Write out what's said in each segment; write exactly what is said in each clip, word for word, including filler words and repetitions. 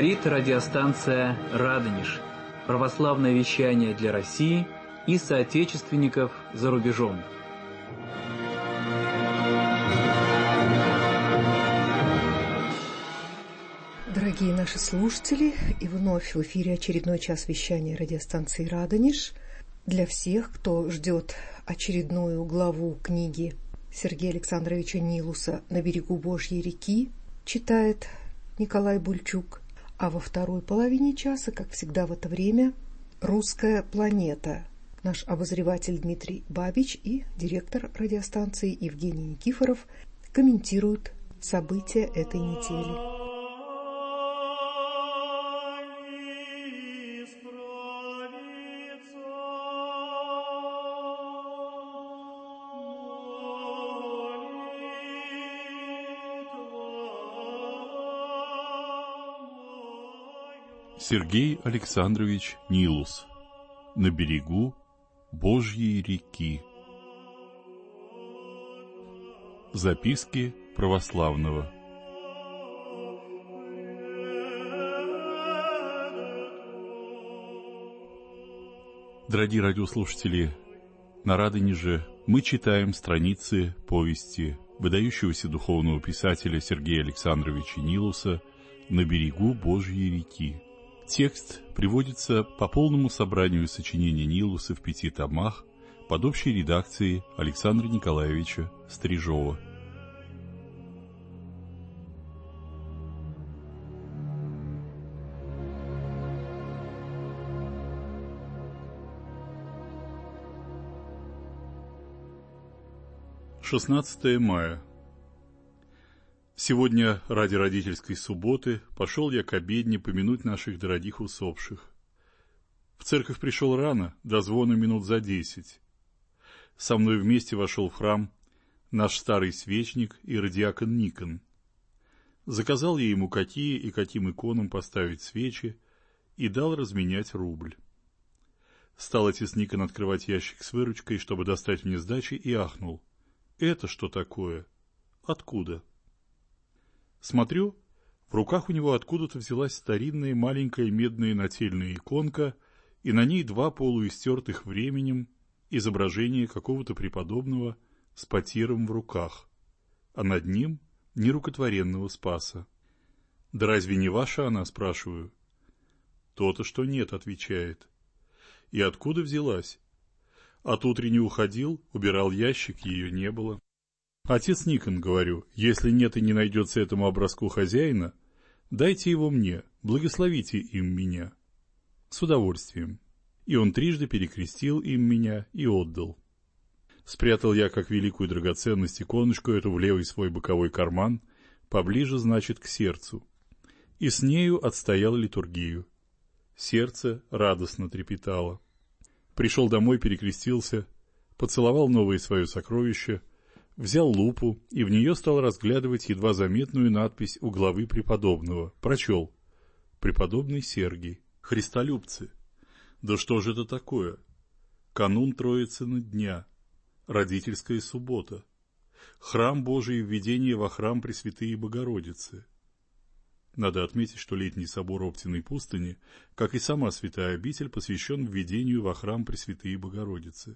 Говорит радиостанция «Радонеж». Православное вещание для России и соотечественников за рубежом. Дорогие наши слушатели, и вновь в эфире очередной час вещания радиостанции «Радонеж». Для всех, кто ждет очередную главу книги Сергея Александровича Нилуса «На берегу Божьей реки», читает Николай Бульчук. А во второй половине часа, как всегда в это время, «Русская планета». Наш обозреватель Дмитрий Бабич и директор радиостанции Евгений Никифоров комментируют события этой недели. Сергей Александрович Нилус. На берегу Божьей реки. Записки православного. Дорогие радиослушатели, на Радонеже мы читаем страницы повести выдающегося духовного писателя Сергея Александровича Нилуса «На берегу Божьей реки». Текст приводится по полному собранию сочинений Нилуса в пяти томах под общей редакцией Александра Николаевича Стрижова. шестнадцатое мая. Сегодня ради родительской субботы пошел я к обедне помянуть наших дорогих усопших. В церковь пришел рано, до звона минут за десять. Со мной вместе вошел в храм наш старый свечник иродиакон Никон. Заказал я ему какие и каким иконам поставить свечи и дал разменять рубль. Стал отец Никон открывать ящик с выручкой, чтобы достать мне сдачи, и ахнул. «Это что такое? Откуда?» Смотрю, в руках у него откуда-то взялась старинная маленькая медная нательная иконка, и на ней два полуистертых временем изображения какого-то преподобного с потиром в руках, а над ним нерукотворенного Спаса. «Да разве не ваша она?» — спрашиваю. «То-то, что нет», — отвечает. «И откуда взялась?» От утренней уходил, убирал ящик, ее не было. «Отец Никон, — говорю, — если нет и не найдется этому образку хозяина, дайте его мне, благословите им меня». «С удовольствием». И он трижды перекрестил им меня и отдал. Спрятал я, как великую драгоценность, иконочку эту в левый свой боковой карман, поближе, значит, к сердцу, и с нею отстоял литургию. Сердце радостно трепетало. Пришел домой, перекрестился, поцеловал новое свое сокровище, взял лупу и в нее стал разглядывать едва заметную надпись у главы преподобного. Прочел: «Преподобный Сергий, христолюбцы». Да что же это такое? Канун Троицына дня, родительская суббота, храм Божий, введение во храм Пресвятые Богородицы. Надо отметить, что летний собор Оптиной пустыни, как и сама святая обитель, посвящен введению во храм Пресвятые Богородицы.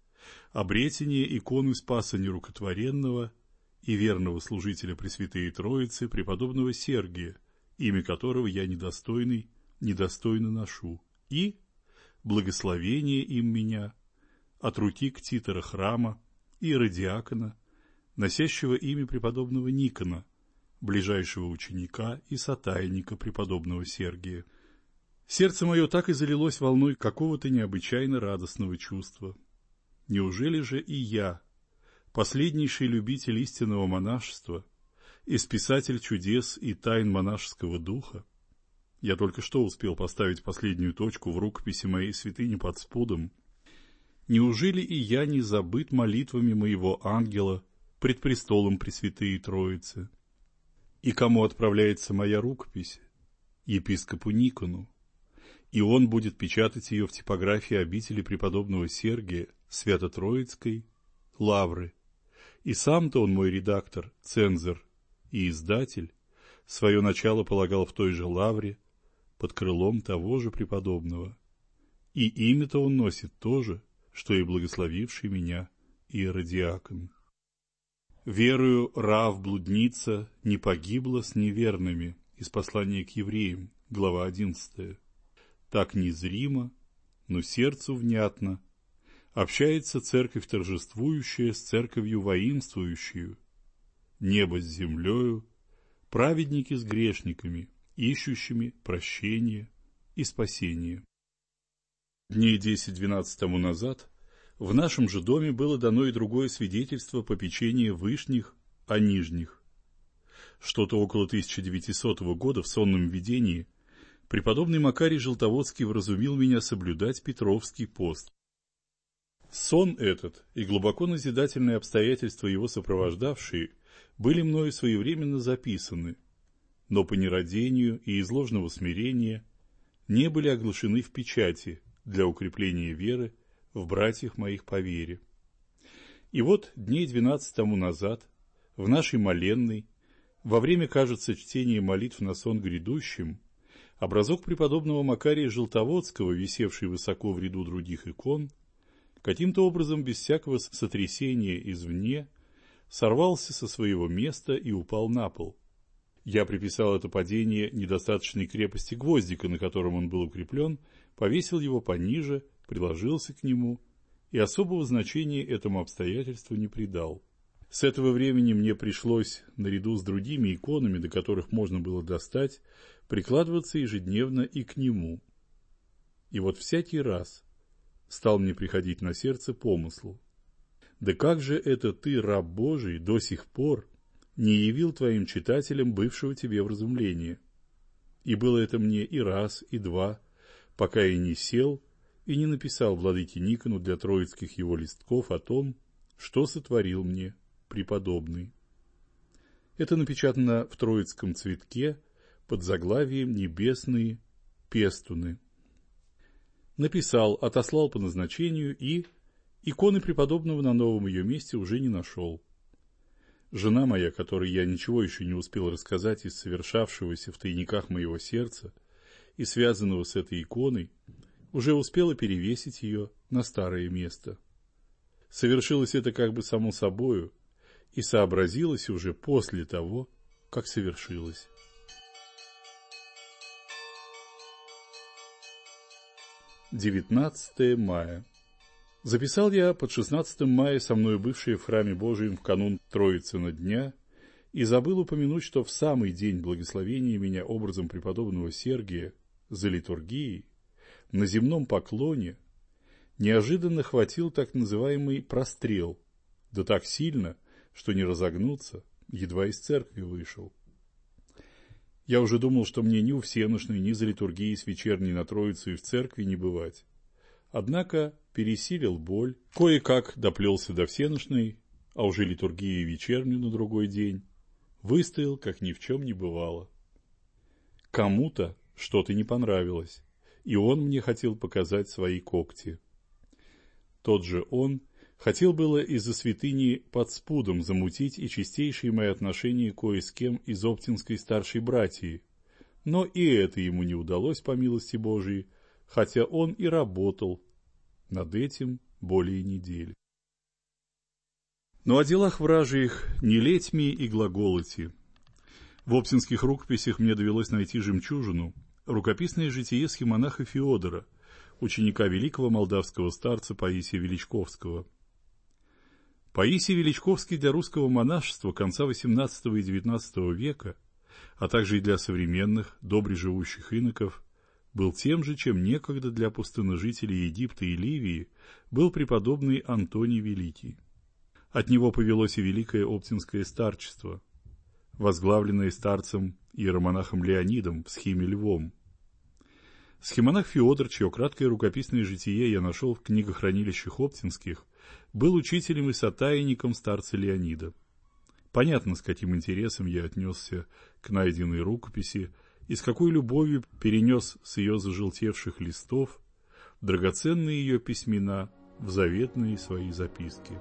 Обретение иконы Спаса Нерукотворенного и верного служителя Пресвятые Троицы, преподобного Сергия, имя которого я недостойный, недостойно ношу, и благословение им меня от руки ктитора храма и иродиакона, носящего имя преподобного Никона, ближайшего ученика и сотайника преподобного Сергия. Сердце мое так и залилось волной какого-то необычайно радостного чувства. Неужели же и я, последнейший любитель истинного монашества, исписатель чудес и тайн монашеского духа? Я только что успел поставить последнюю точку в рукописи моей святыни под спудом. Неужели и я не забыт молитвами моего ангела пред престолом Пресвятые Троицы? И кому отправляется моя рукопись? Епископу Никону. И он будет печатать ее в типографии обители преподобного Сергия Свято-Троицкой Лавры. И сам-то он мой редактор, цензор и издатель, свое начало полагал в той же Лавре, под крылом того же преподобного. И имя-то он носит то же, что и благословивший меня иеродиакон. Верою Раав блудница не погибла с неверными, из послания к евреям, глава одиннадцатая. Так незримо, но сердцу внятно общается церковь торжествующая с церковью воинствующую, небо с землею, праведники с грешниками, ищущими прощения и спасения. Дней десять-двенадцать тому назад в нашем же доме было дано и другое свидетельство попечения вышних о нижних. Что-то около тысяча девятисотого года в сонном видении преподобный Макарий Желтоводский вразумил меня соблюдать Петровский пост. Сон этот и глубоко назидательные обстоятельства его сопровождавшие были мною своевременно записаны, но по нерадению и из ложного смирения не были оглашены в печати для укрепления веры в братьях моих по вере. И вот дней двенадцать тому назад в нашей моленной, во время, кажется, чтения молитв на сон грядущим, образок преподобного Макария Желтоводского, висевший высоко в ряду других икон, каким-то образом без всякого сотрясения извне, сорвался со своего места и упал на пол. Я приписал это падение недостаточной крепости гвоздика, на котором он был укреплен, повесил его пониже, приложился к нему и особого значения этому обстоятельству не придал. С этого времени мне пришлось, наряду с другими иконами, до которых можно было достать, прикладываться ежедневно и к нему. И вот всякий раз стал мне приходить на сердце помысл: да как же это ты, раб Божий, до сих пор не явил твоим читателям бывшего тебе вразумления? И было это мне и раз, и два, пока я не сел и не написал владыке Никону для троицких его листков о том, что сотворил мне преподобный. Это напечатано в Троицком цветке под заглавием «Небесные пестуны». Написал, отослал по назначению и иконы преподобного на новом ее месте уже не нашел. Жена моя, которой я ничего еще не успел рассказать из совершавшегося в тайниках моего сердца и связанного с этой иконой, уже успела перевесить ее на старое место. Совершилось это как бы само собою и сообразилось уже после того, как совершилось. девятнадцатое мая. Записал я под шестнадцатым мая со мной бывшие в храме Божием в канун Троицына дня и забыл упомянуть, что в самый день благословения меня образом преподобного Сергия за литургией на земном поклоне неожиданно хватил так называемый прострел, да так сильно, что не разогнуться, едва из церкви вышел. Я уже думал, что мне ни у всенощной, ни за литургией с вечерней на Троицу и в церкви не бывать. Однако пересилил боль, кое-как доплелся до всенощной, а уже литургии и вечернюю на другой день, выстоял, как ни в чем не бывало. Кому-то что-то не понравилось, и он мне хотел показать свои когти. Тот же он хотел было из-за святыни под спудом замутить и чистейшие мои отношения кое с кем из оптинской старшей братьи, но и это ему не удалось по милости Божией, хотя он и работал над этим более недели. Но о делах вражьих не леть мне и глаголоти. В оптинских рукописях мне довелось найти жемчужину, рукописное житие схимонаха Феодора, ученика великого молдавского старца Паисия Величковского. Паисий Величковский для русского монашества конца восемнадцатого и девятнадцатого века, а также и для современных, добре живущих иноков, был тем же, чем некогда для пустыножителей Египта и Ливии был преподобный Антоний Великий. От него повелось и великое оптинское старчество, возглавленное старцем иеромонахом Леонидом в схиме Львом. Схимонах Феодор, чье краткое рукописное житие я нашел в книгохранилищах оптинских, был учителем и сотайником старца Леонида. Понятно, с каким интересом я отнесся к найденной рукописи и с какой любовью перенес с ее зажелтевших листов драгоценные ее письмена в заветные свои записки.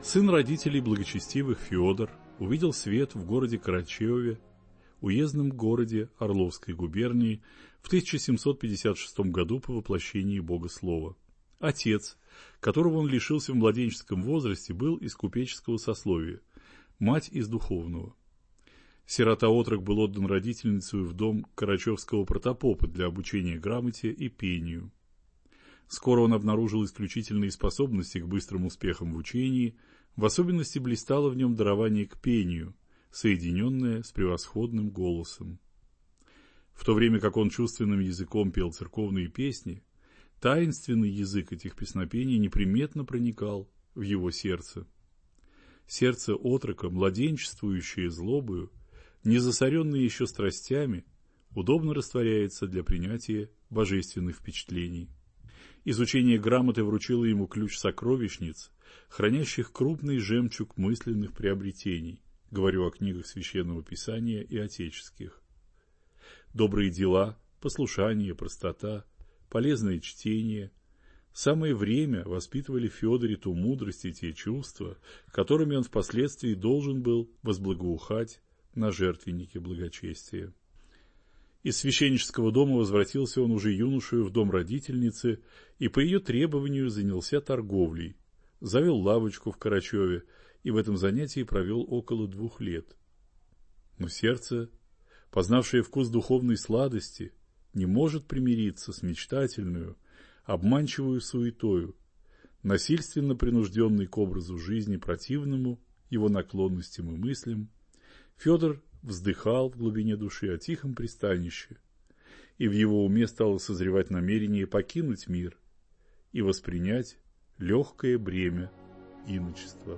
Сын родителей благочестивых Феодор увидел свет в городе Карачеве, уездном городе Орловской губернии, в тысяча семьсот пятьдесят шестом году по воплощении Бога Слова. Отец, которого он лишился в младенческом возрасте, был из купеческого сословия, мать из духовного. Сирота-отрок был отдан родительницей в дом карачевского протопопа для обучения грамоте и пению. Скоро он обнаружил исключительные способности к быстрым успехам в учении, в особенности блистало в нем дарование к пению, соединенное с превосходным голосом. В то время как он чувственным языком пел церковные песни, таинственный язык этих песнопений неприметно проникал в его сердце. Сердце отрока, младенчествующее злобою, не засоренное еще страстями, удобно растворяется для принятия божественных впечатлений. Изучение грамоты вручило ему ключ сокровищниц, хранящих крупный жемчуг мысленных приобретений, говорю о книгах Священного Писания и отеческих. Добрые дела, послушание, простота, полезное чтение – самое время воспитывали в Феодоре ту мудрость и те чувства, которыми он впоследствии должен был возблагоухать на жертвеннике благочестия. Из священнического дома возвратился он уже юношею в дом родительницы и по ее требованию занялся торговлей, завел лавочку в Карачеве и в этом занятии провел около двух лет. Но сердце, познавшее вкус духовной сладости, не может примириться с мечтательную, обманчивую суетою, насильственно принужденной к образу жизни противному его наклонностям и мыслям. Федор вздыхал в глубине души о тихом пристанище, и в его уме стало созревать намерение покинуть мир и воспринять легкое бремя иночества.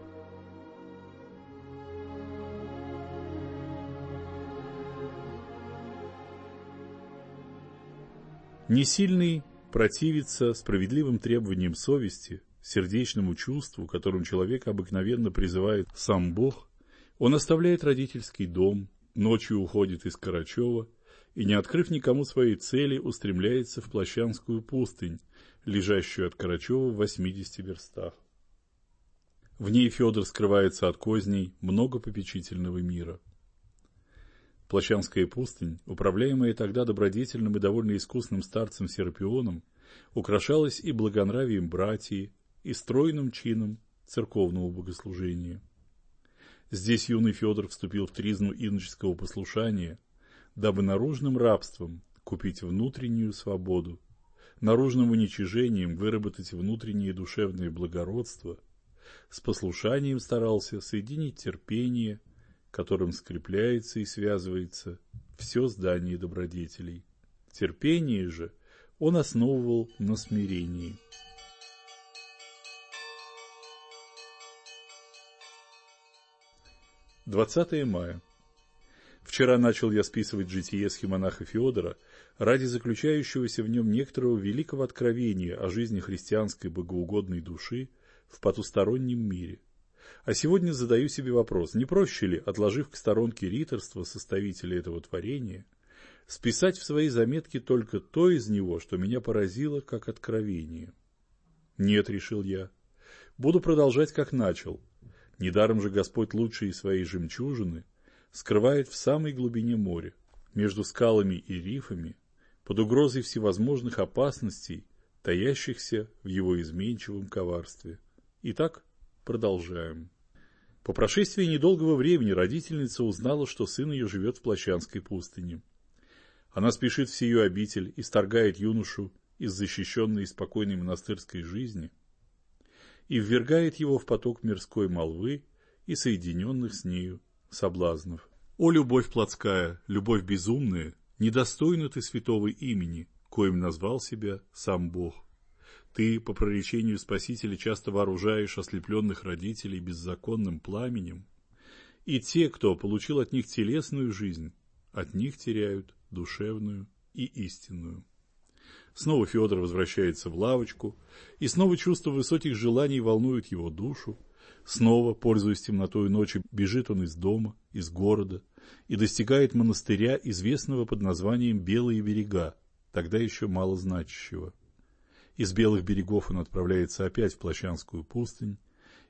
Несильный противится справедливым требованиям совести, сердечному чувству, которым человек обыкновенно призывает сам Бог. Он оставляет родительский дом, ночью уходит из Карачева и, не открыв никому своей цели, устремляется в Плащанскую пустынь, лежащую от Карачева в восьмидесяти верстах. В ней Федор скрывается от козней многопопечительного мира. Плащанская пустынь, управляемая тогда добродетельным и довольно искусным старцем Серапионом, украшалась и благонравием братьи, и стройным чином церковного богослужения. Здесь юный Федор вступил в тризну иноческого послушания, дабы наружным рабством купить внутреннюю свободу, наружным уничижением выработать внутреннее душевное благородство, с послушанием старался соединить терпение, которым скрепляется и связывается все здание добродетелей. Терпение же он основывал на смирении. двадцатое мая. Вчера начал я списывать житие схимонаха Феодора ради заключающегося в нем некоторого великого откровения о жизни христианской богоугодной души в потустороннем мире. А сегодня задаю себе вопрос, не проще ли, отложив к сторонке риторство составителя этого творения, списать в свои заметки только то из него, что меня поразило как откровение? Нет, решил я, буду продолжать, как начал. Недаром же Господь лучшие свои жемчужины скрывает в самой глубине моря, между скалами и рифами, под угрозой всевозможных опасностей, таящихся в его изменчивом коварстве. Итак, продолжаем. По прошествии недолгого времени родительница узнала, что сын ее живет в Плащанской пустыне. Она спешит в сию обитель и сторгает юношу из защищенной и спокойной монастырской жизни и ввергает его в поток мирской молвы и соединенных с нею соблазнов. О, любовь плотская, любовь безумная, недостойна ты святого имени, коим назвал себя сам Бог. Ты, по проречению Спасителя, часто вооружаешь ослепленных родителей беззаконным пламенем, и те, кто получил от них телесную жизнь, от них теряют душевную и истинную. Снова Федор возвращается в лавочку, и снова чувство высоких желаний волнует его душу. Снова, пользуясь темнотой ночи, бежит он из дома, из города, и достигает монастыря, известного под названием Белые берега, тогда еще малозначащего. Из Белых берегов он отправляется опять в Плащанскую пустынь,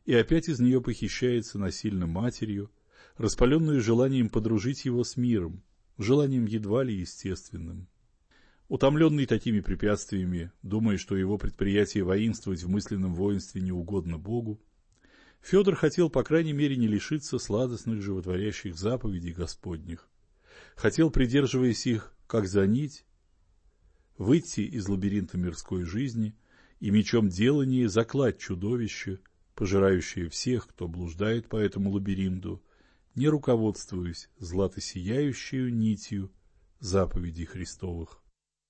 и опять из нее похищается насильно матерью, распаленную желанием подружить его с миром, желанием едва ли естественным. Утомленный такими препятствиями, думая, что его предприятие воинствовать в мысленном воинстве не угодно Богу, Федор хотел, по крайней мере, не лишиться сладостных животворящих заповедей Господних. Хотел, придерживаясь их, как за нить, выйти из лабиринта мирской жизни и мечом делания заклать чудовище, пожирающее всех, кто блуждает по этому лабиринту, не руководствуясь златосияющей нитью заповедей Христовых.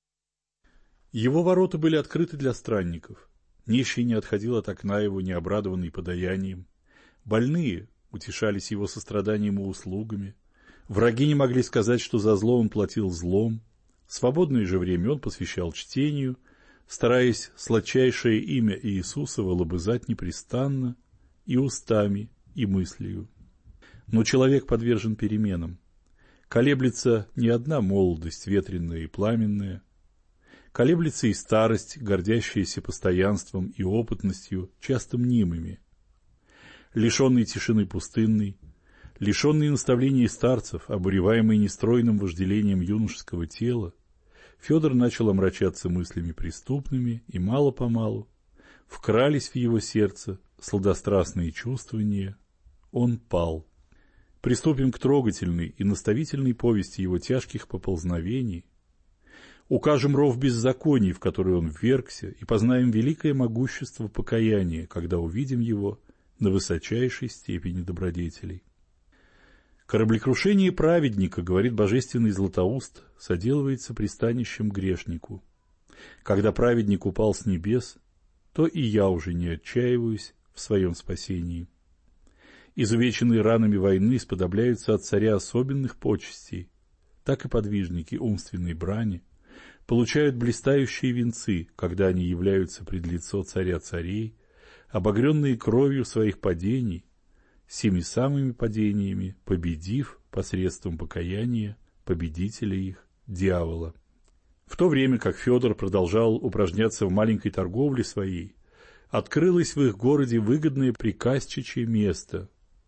Его ворота были открыты для странников. Нищий не отходил от окна его, не обрадованный подаянием. Больные утешались его состраданием и услугами. Враги не могли сказать, что за зло он платил злом. Свободное же время он посвящал чтению, стараясь сладчайшее имя Иисусова лобызать непрестанно и устами, и мыслью. Но человек подвержен переменам. Колеблется не одна молодость, ветреная и пламенная. Колеблется и старость, гордящаяся постоянством и опытностью, часто мнимыми. Лишенный тишины пустынной, лишенный наставлений старцев, обуреваемый нестройным вожделением юношеского тела, Федор начал омрачаться мыслями преступными, и мало-помалу вкрались в его сердце сладострастные чувствования. Он пал. Приступим к трогательной и наставительной повести его тяжких поползновений. Укажем ров беззаконий, в который он ввергся, и познаем великое могущество покаяния, когда увидим его на высочайшей степени добродетелей. Кораблекрушение праведника, говорит божественный Златоуст, соделывается пристанищем грешнику. Когда праведник упал с небес, то и я уже не отчаиваюсь в своем спасении. Изувеченные ранами войны сподобляются от царя особенных почестей, так и подвижники умственной брани получают блистающие венцы, когда они являются пред лицо царя царей, обогренные кровью своих падений, сими самыми падениями победив посредством покаяния победителя их, дьявола. В то время как Федор продолжал упражняться в маленькой торговле своей, открылось в их городе выгодное приказчичье место,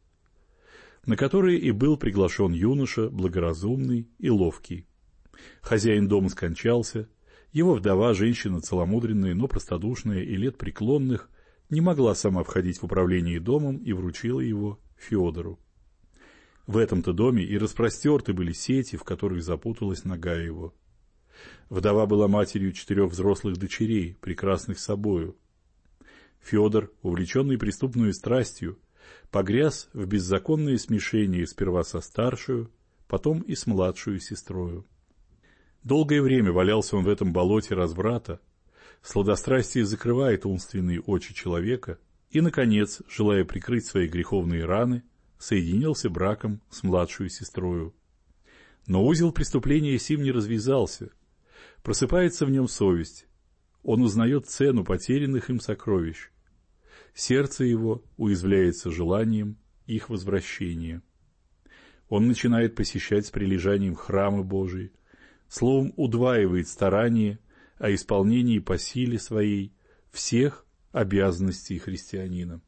на которое и был приглашен юноша, благоразумный и ловкий. Хозяин дома скончался, его вдова, женщина целомудренная, но простодушная и лет преклонных, не могла сама входить в управление домом и вручила его Федору. В этом-то доме и распростерты были сети, в которых запуталась нога его. Вдова была матерью четырех взрослых дочерей, прекрасных собою. Федор, увлеченный преступной страстью, погряз в беззаконное смешение сперва со старшую, потом и с младшую сестрою. Долгое время валялся он в этом болоте разврата, сладострастие закрывает умственные очи человека, и, наконец, желая прикрыть свои греховные раны, соединился браком с младшую сестрою. Но узел преступления сим не развязался. Просыпается в нем совесть. Он узнает цену потерянных им сокровищ. Сердце его уязвляется желанием их возвращения. Он начинает посещать с прилежанием храмы Божии, словом, удваивает старание о исполнении по силе своей всех обязанностей христианина.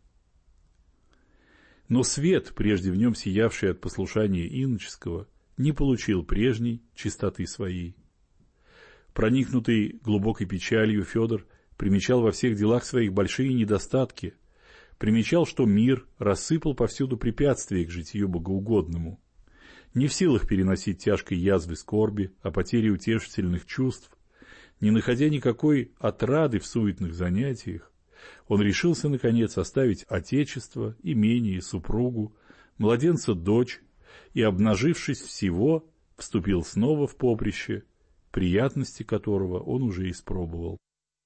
Но свет, прежде в нем сиявший от послушания иноческого, не получил прежней чистоты своей. Проникнутый глубокой печалью, Федор примечал во всех делах своих большие недостатки, примечал, что мир рассыпал повсюду препятствия к житию богоугодному. Не в силах переносить тяжкой язвы скорби, о потере утешительных чувств, не находя никакой отрады в суетных занятиях, он решился, наконец, оставить отечество, имение, супругу, младенца дочь и, обнажившись всего, вступил снова в поприще, приятности которого он уже испробовал.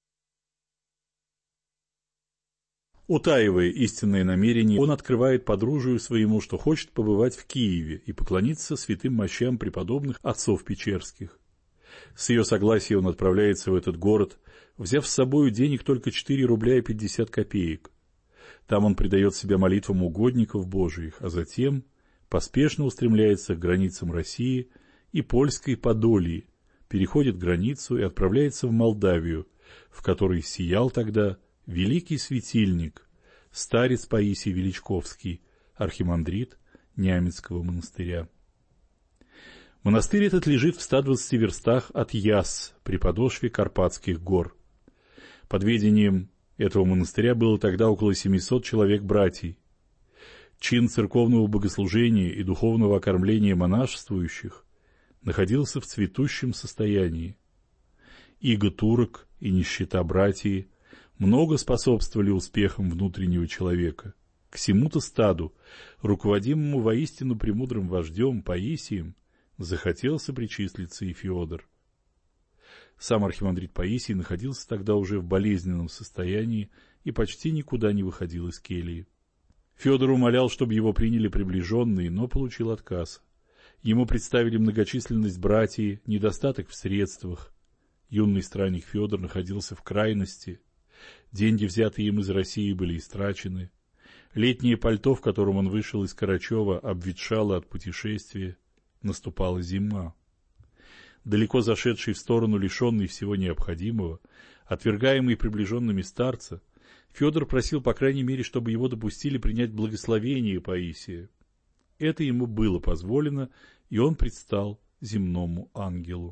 Утаивая истинное намерение, он открывает подружию своему, что хочет побывать в Киеве и поклониться святым мощам преподобных отцов Печерских. С ее согласия он отправляется в этот город, взяв с собою денег только четыре рубля и пятьдесят копеек. Там он предает себя молитвам угодников Божиих, а затем поспешно устремляется к границам России и польской Подолии, переходит границу и отправляется в Молдавию, в которой сиял тогда великий светильник, старец Паисий Величковский, архимандрит Нямецкого монастыря. Монастырь этот лежит в ста двадцати верстах от Ясс, при подошве Карпатских гор. Под ведением этого монастыря было тогда около семисот человек-братий. Чин церковного богослужения и духовного окормления монашествующих находился в цветущем состоянии. Иго турок и нищета братьи много способствовали успехам внутреннего человека. К сему-то стаду, руководимому воистину премудрым вождем Паисием, захотелся причислиться и Феодор. Сам архимандрит Паисий находился тогда уже в болезненном состоянии и почти никуда не выходил из кельи. Феодор умолял, чтобы его приняли приближенные, но получил отказ. Ему представили многочисленность братьев, недостаток в средствах. Юный странник Феодор находился в крайности. Деньги, взятые им из России, были истрачены. Летнее пальто, в котором он вышел из Карачева, обветшало от путешествия. Наступала зима. Далеко зашедший в сторону, лишенный всего необходимого, отвергаемый приближенными старца, Феодор просил, по крайней мере, чтобы его допустили принять благословение Паисия. Это ему было позволено, и он предстал земному ангелу.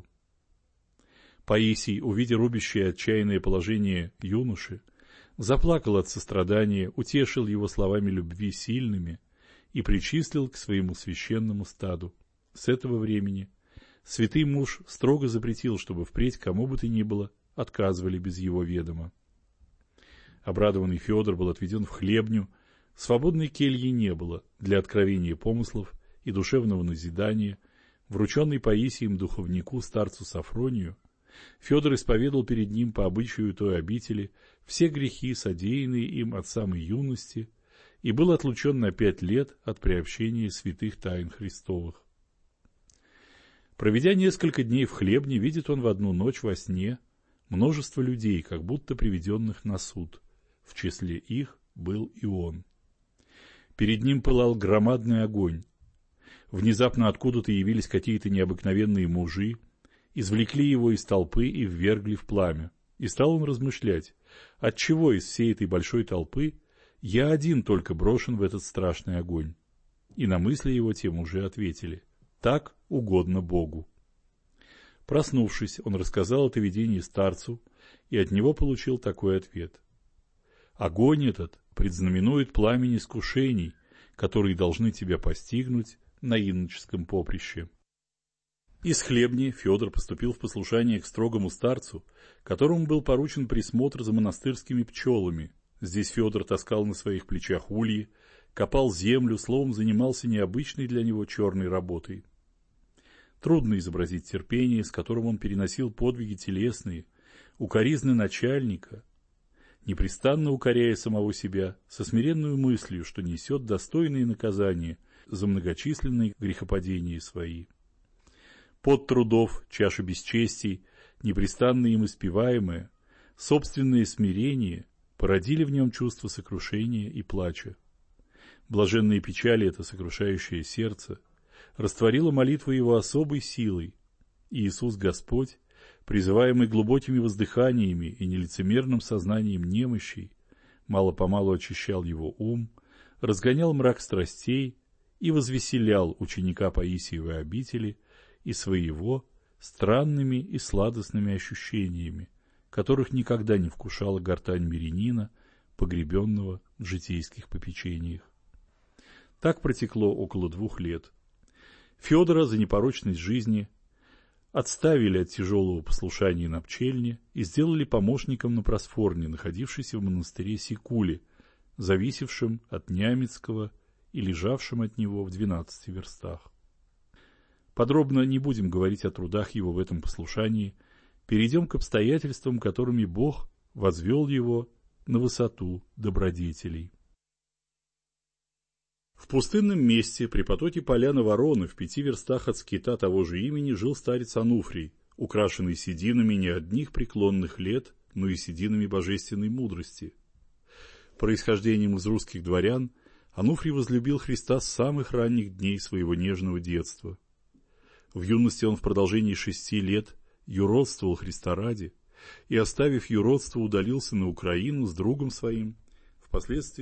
Паисий, увидя рубящее отчаянное положение юноши, заплакал от сострадания, утешил его словами любви сильными и причислил к своему священному стаду. С этого времени святый муж строго запретил, чтобы впредь кому бы то ни было отказывали без его ведома. Обрадованный Феодор был отведен в хлебню, свободной кельи не было для откровения помыслов и душевного назидания. Врученный Паисием духовнику старцу Сафронию, Феодор исповедал перед ним по обычаю той обители все грехи, содеянные им от самой юности, и был отлучен на пять лет от приобщения святых тайн Христовых. Проведя несколько дней в хлебне, видит он в одну ночь во сне множество людей, как будто приведенных на суд. В числе их был и он. Перед ним пылал громадный огонь. Внезапно откуда-то явились какие-то необыкновенные мужи, извлекли его из толпы и ввергли в пламя. И стал он размышлять, отчего из всей этой большой толпы я один только брошен в этот страшный огонь. И на мысли его те мужи ответили: так угодно Богу. Проснувшись, он рассказал это видение старцу, и от него получил такой ответ: огонь этот предзнаменует пламень искушений, которые должны тебя постигнуть на иноческом поприще. Из хлебни Феодор поступил в послушание к строгому старцу, которому был поручен присмотр за монастырскими пчелами. Здесь Феодор таскал на своих плечах ульи, копал землю, словом, занимался необычной для него черной работой. Трудно изобразить терпение, с которым он переносил подвиги телесные, укоризны начальника, непрестанно укоряя самого себя, со смиренную мыслью, что несет достойные наказания за многочисленные грехопадения свои. Пот трудов, чаша бесчестий, непрестанно им испеваемое, собственное смирение породили в нем чувство сокрушения и плача. Блаженные печали это сокрушающее сердце растворило молитву его особой силой, и Иисус Господь, призываемый глубокими воздыханиями и нелицемерным сознанием немощей, мало-помалу очищал его ум, разгонял мрак страстей и возвеселял ученика Паисиевой обители и своего странными и сладостными ощущениями, которых никогда не вкушала гортань мирянина, погребенного в житейских попечениях. Так протекло около двух лет. Феодора за непорочность жизни отставили от тяжелого послушания на пчельне и сделали помощником на просфорне, находившейся в монастыре Сикуле, зависевшем от Нямецкого и лежавшем от него в двенадцати верстах. Подробно не будем говорить о трудах его в этом послушании, перейдем к обстоятельствам, которыми Бог возвел его на высоту добродетелей. В пустынном месте при потоке поляны Вороны в пяти верстах от скита того же имени жил старец Ануфрий, украшенный сединами не одних преклонных лет, но и сединами божественной мудрости. Происхождением из русских дворян Ануфрий возлюбил Христа с самых ранних дней своего нежного детства. В юности он в продолжении шести лет юродствовал Христа ради и, оставив юродство, удалился на Украину с другом своим, впоследствии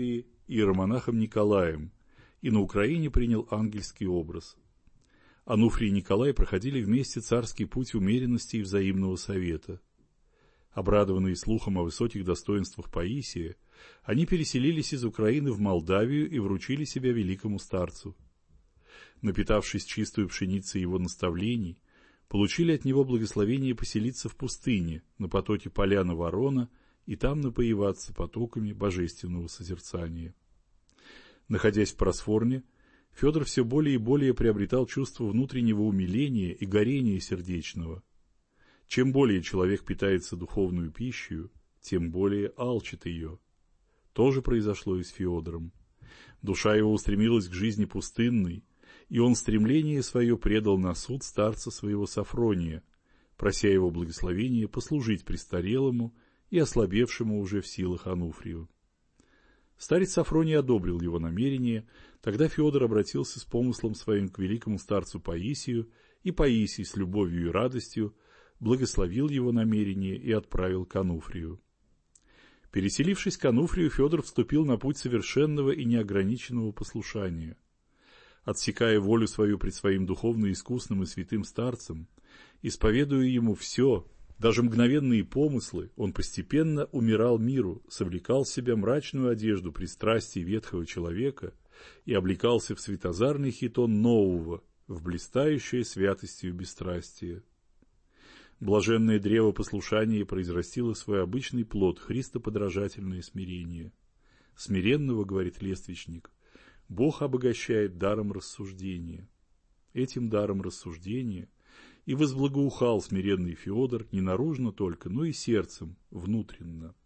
иеромонахом Николаем, и на Украине принял ангельский образ. Ануфрий и Николай проходили вместе царский путь умеренности и взаимного совета. Обрадованные слухом о высоких достоинствах Паисия, они переселились из Украины в Молдавию и вручили себя великому старцу. Напитавшись чистую пшеницей его наставлений, получили от него благословение поселиться в пустыне, на потоке поляна Ворона, и там напоиваться потоками божественного созерцания. Находясь в Просфорне, Федор все более и более приобретал чувство внутреннего умиления и горения сердечного. Чем более человек питается духовную пищей, тем более алчит ее. То же произошло и с Феодором. Душа его устремилась к жизни пустынной, и он стремление свое предал на суд старца своего Софрония, прося его благословения послужить престарелому и ослабевшему уже в силах Ануфрию. Старец Софроний одобрил его намерение, тогда Феодор обратился с помыслом своим к великому старцу Паисию, и Паисий с любовью и радостью благословил его намерение и отправил к Ануфрию. Переселившись к Ануфрию, Федор вступил на путь совершенного и неограниченного послушания. Отсекая волю свою пред своим духовно искусным и святым старцем, исповедуя ему все, даже мгновенные помыслы, он постепенно умирал миру, совлекал в себя мрачную одежду пристрастий ветхого человека и облекался в светозарный хитон нового, в блистающее святостью бесстрастие. Блаженное древо послушания произрастило свой обычный плод, христоподражательное смирение. Смиренного, говорит лествичник, Бог обогащает даром рассуждения. Этим даром рассуждения и возблагоухал смиренный Феодор не наружно только, но и сердцем, внутренно.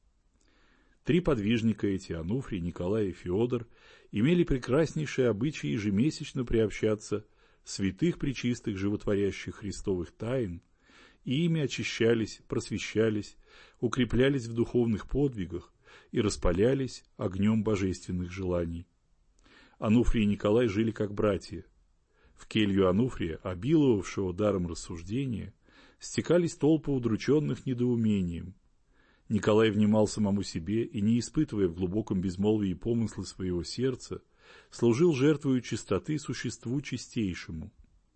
Три подвижника эти, Ануфрий, Николай и Феодор, имели прекраснейшие обычаи ежемесячно приобщаться святых пречистых животворящих христовых тайн, и ими очищались, просвещались, укреплялись в духовных подвигах и распалялись огнем божественных желаний. Ануфрий и Николай жили как братья. В келью Ануфрия, обиловавшего даром рассуждения, стекались толпы удрученных недоумением. Николай внимал самому себе и, не испытывая в глубоком безмолвии помыслы своего сердца, служил жертвою чистоты существу чистейшему.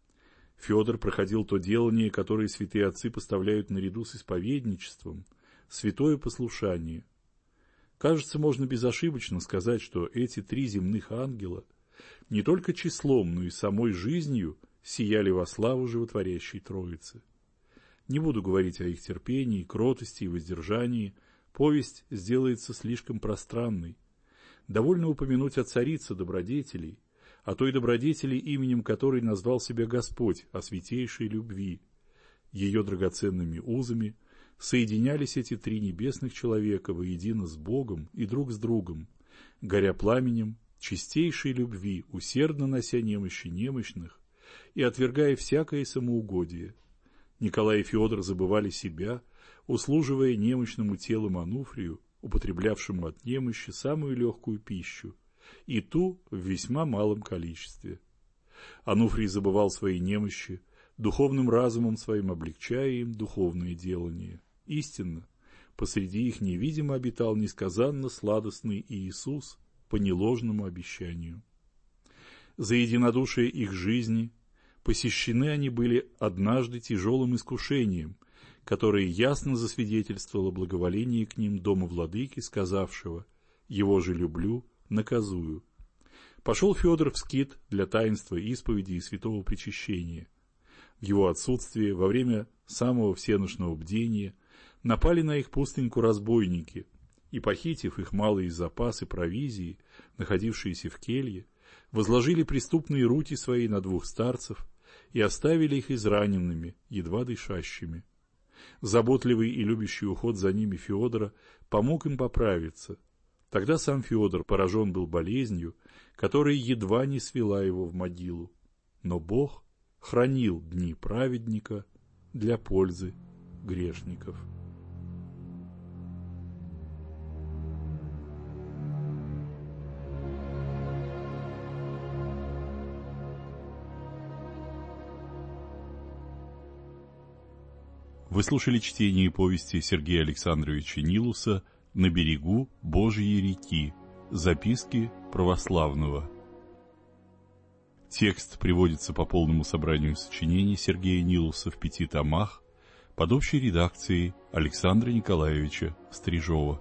Федор проходил то делание, которое святые отцы поставляют наряду с исповедничеством, святое послушание. Кажется, можно безошибочно сказать, что эти три земных ангела не только числом, но и самой жизнью сияли во славу животворящей Троицы. Не буду говорить о их терпении, кротости и воздержании, повесть сделается слишком пространной. Довольно упомянуть о царице добродетелей, о той добродетели, именем которой назвал себя Господь, о святейшей любви. Ее драгоценными узами соединялись эти три небесных человека воедино с Богом и друг с другом, горя пламенем чистейшей любви, усердно нося немощи немощных и отвергая всякое самоугодие. Николай и Феодор забывали себя, услуживая немощному телу Ануфрию, употреблявшему от немощи самую легкую пищу, и ту в весьма малом количестве. Ануфрий забывал свои немощи, духовным разумом своим облегчая им духовное делание. Истинно, посреди их невидимо обитал несказанно сладостный Иисус по неложному обещанию. За единодушие их жизни посещены они были однажды тяжелым искушением, которое ясно засвидетельствовало благоволение к ним дома владыки, сказавшего «Его же люблю, наказую». Пошел Федор в скит для таинства исповеди и святого причащения. В его отсутствие, во время самого всенощного бдения, напали на их пустыньку разбойники и, похитив их малые запасы провизии, находившиеся в келье, возложили преступные руки свои на двух старцев и оставили их израненными, едва дышащими. Заботливый и любящий уход за ними Феодора помог им поправиться. Тогда сам Феодор поражен был болезнью, которая едва не свела его в могилу. Но Бог хранил дни праведника для пользы грешников. Вы слушали чтение повести Сергея Александровича Нилуса «На берегу Божьей реки», Записки православного. Текст приводится по полному собранию сочинений Сергея Нилуса в пяти томах под общей редакцией Александра Николаевича Стрижова.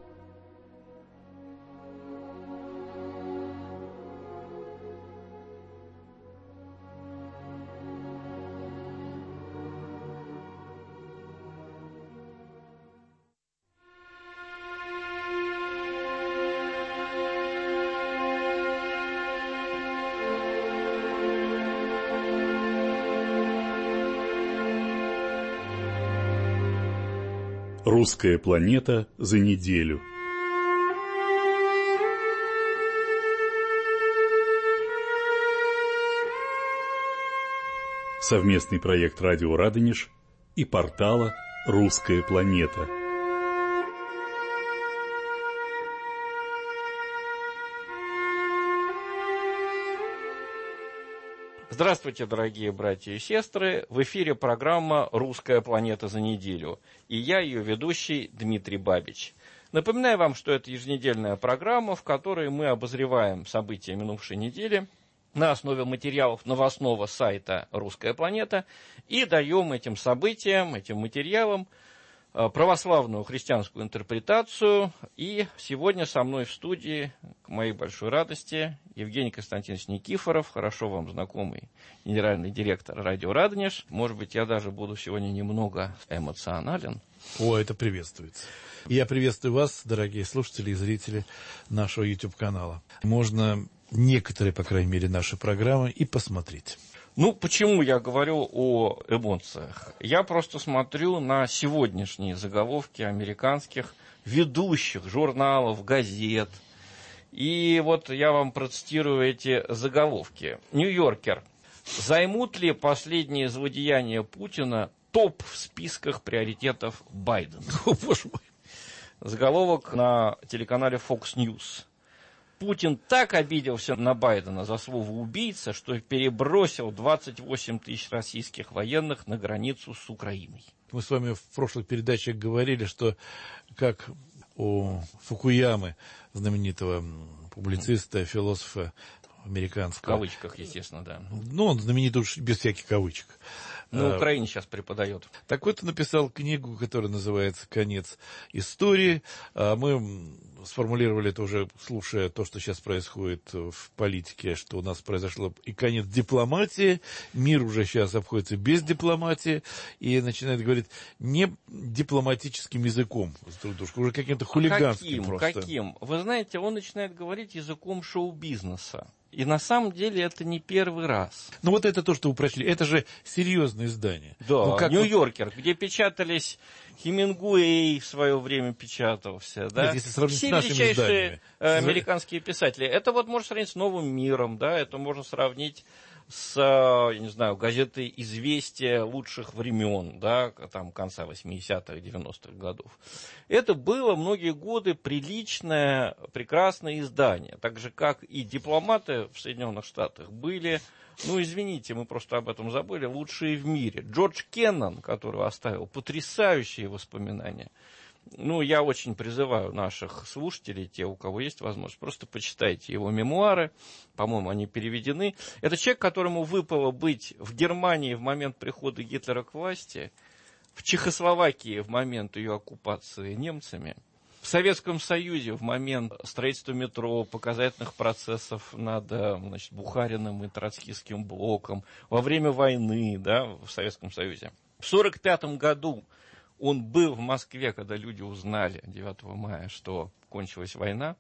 Русская планета за неделю. Совместный проект «Радио Радонеж» и портала «Русская планета». Здравствуйте, дорогие братья и сестры! В эфире программа «Русская планета за неделю» и я, ее ведущий Дмитрий Бабич. Напоминаю вам, что это еженедельная программа, в которой мы обозреваем события минувшей недели на основе материалов новостного сайта «Русская планета» и даем этим событиям, этим материалам православную христианскую интерпретацию. И сегодня со мной в студии, к моей большой радости, Евгений Константинович Никифоров, хорошо вам знакомый генеральный директор «Радио Радонеж». Может быть, я даже буду сегодня немного эмоционален. О, это приветствуется. Я приветствую вас, дорогие слушатели и зрители нашего YouTube-канала. Можно некоторые, по крайней мере, наши программы и посмотреть. Ну, почему я говорю о эмоциях? Я просто смотрю на сегодняшние заголовки американских ведущих журналов, газет. И вот я вам процитирую эти заголовки. «Нью-Йоркер. Займут ли последние злодеяния Путина топ в списках приоритетов Байдена?» О, боже мой. Заголовок на телеканале Fox News. «Путин так обиделся на Байдена за слово «убийца», что перебросил двадцать восемь тысяч российских военных на границу с Украиной». Мы с вами в прошлых передачах говорили, что как у Фукуямы, знаменитого публициста, философа американского. В кавычках, естественно, да. Ну, он знаменит уж без всяких кавычек. На Украине сейчас преподает. Так вот, он написал книгу, которая называется «Конец истории». Мы сформулировали это уже, слушая то, что сейчас происходит в политике, что у нас произошло и конец дипломатии. Мир уже сейчас обходится без дипломатии. И начинает говорить не дипломатическим языком с друг другом, уже каким-то хулиганским каким, просто. Каким? Вы знаете, он начинает говорить языком шоу-бизнеса. И на самом деле это не первый раз. Ну вот это то, что вы прочли. Это же серьезное издание. Да, ну, как «Нью-Йоркер», вот... где печатались Хемингуэй в свое время печатался. Да? Нет, если сравнить все с нашими величайшие изданиями. американские писатели. Это вот можно сравнить с «Новым миром», да? Это можно сравнить с, я не знаю, газетой «Известия» лучших времен, да, там, конца восьмидесятых, девяностых годов. Это было многие годы приличное, прекрасное издание. Так же, как и дипломаты в Соединенных Штатах были, ну, извините, мы просто об этом забыли, лучшие в мире. Джордж Кеннон, который оставил потрясающие воспоминания. Ну, я очень призываю наших слушателей, те, у кого есть возможность, просто почитайте его мемуары, по-моему, они переведены. Это человек, которому выпало быть в Германии в момент прихода Гитлера к власти, в Чехословакии в момент ее оккупации немцами, в Советском Союзе в момент строительства метро, показательных процессов над, значит, Бухариным и Троцкистским блоком, во время войны, да, в Советском Союзе. В сорок пятом году он был в Москве, когда люди узнали девятого мая, что кончилась война,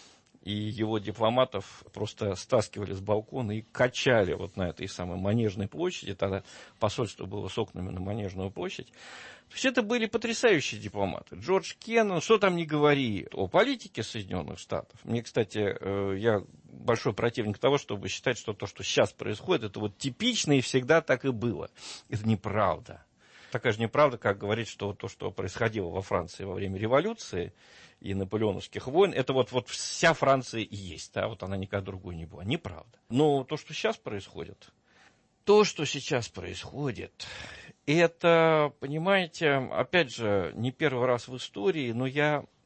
и его дипломатов просто стаскивали с балкона и качали вот на этой самой Манежной площади. Тогда посольство было с окнами на Манежную площадь. То есть это были потрясающие дипломаты. Джордж Кеннон, что там не говори о политике Соединенных Штатов. Мне, кстати, я большой противник того, чтобы считать, что то, что сейчас происходит, это вот типично и всегда так и было. Это неправда. Такая же неправда, как говорить, что то, что происходило во Франции во время революции и наполеоновских войн, это вот, вот вся Франция и есть, да, вот она никогда другой не была. Неправда. Но то, что сейчас происходит, то, что сейчас происходит, это, понимаете, опять же, не первый раз в истории, но я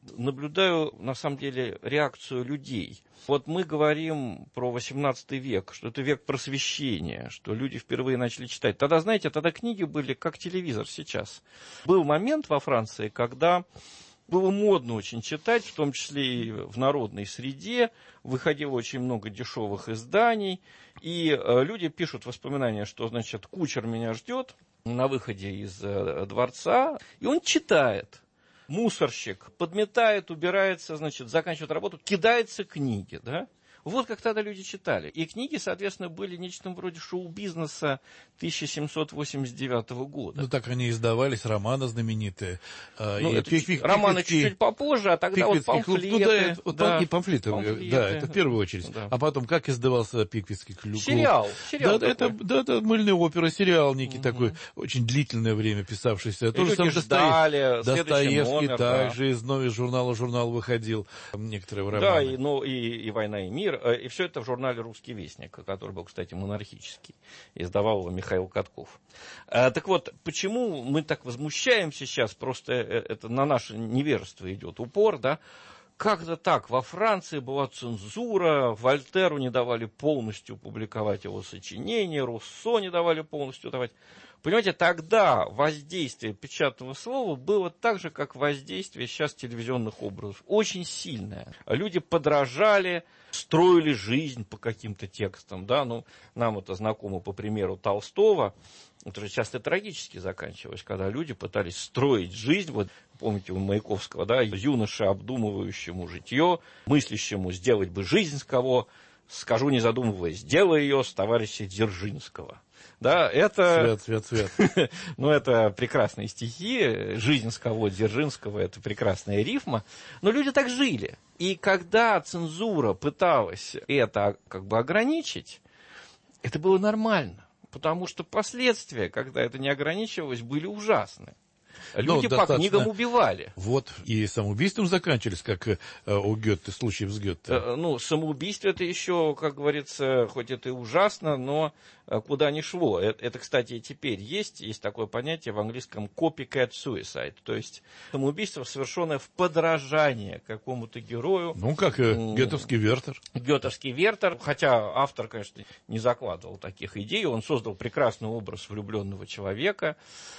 наблюдаю, на самом деле, реакцию людей. Вот мы говорим про восемнадцатый век, что это век просвещения, что люди впервые начали читать. Тогда, знаете, тогда книги были как телевизор сейчас. Был момент во Франции, когда было модно очень читать, в том числе и в народной среде. Выходило очень много дешевых изданий. И люди пишут воспоминания, что, значит, кучер меня ждет на выходе из дворца, и он читает. Мусорщик подметает, убирается, значит, заканчивает работу, кидается книги, да? Вот как тогда люди читали. И книги, соответственно, были нечто вроде шоу-бизнеса тысяча семьсот восемьдесят девятого года. Ну, так они издавались, романы знаменитые. Ну, и это пик, пик, романы чуть-чуть попозже, а тогда вот памфлеты. Ну, да, вот да, и памфлеты, памфлеты, да, это в первую очередь. Да. А потом, как издавался «Пиквикский клуб»? Сериал. сериал да, это, да, это мыльная опера, сериал некий угу. такой, очень длительное время писавшийся. И тоже люди ждали, Достоевский номер, также да. из, из журнала журнал выходил, некоторые романы. Да, и, ну, и, и «Война и мир». И все это в журнале «Русский вестник», который был, кстати, монархический. Издавал его Михаил Катков. А, так вот, почему мы так возмущаемся сейчас? Просто это на наше невежество идет упор, да? Как-то так, во Франции была цензура, Вольтеру не давали полностью публиковать его сочинения, Руссо не давали полностью давать. Понимаете, тогда воздействие печатного слова было так же, как воздействие сейчас телевизионных образов. Очень сильное. Люди подражали, строили жизнь по каким-то текстам. Да? Ну, нам это знакомо по примеру Толстого. Это же часто трагически заканчивалось, когда люди пытались строить жизнь. Вот помните у Маяковского, да, юноше, обдумывающему житье, мыслящему сделать бы жизнь с кого, скажу не задумываясь, сделай ее с товарища Дзержинского. Да, это... Свет, свет, свет. Ну, это прекрасные стихи. «Жизнь с кого» Дзержинского — это прекрасная рифма. Но люди так жили. И когда цензура пыталась это как бы ограничить, это было нормально. Потому что последствия, когда это не ограничивалось, были ужасны. Люди ну, по книгам убивали. Вот, и самоубийством заканчивались, как э, у Гёте, случаев с Гёте. Э, ну, самоубийство это еще, как говорится, хоть это и ужасно, но э, куда ни шло. Это, это, кстати, и теперь есть. Есть такое понятие в английском copycat suicide. То есть самоубийство, совершенное в подражание какому-то герою. Ну, как э, Гётовский Вертер. Гётовский Вертер. Хотя автор, конечно, не закладывал таких идей. Он создал прекрасный образ влюбленного человека,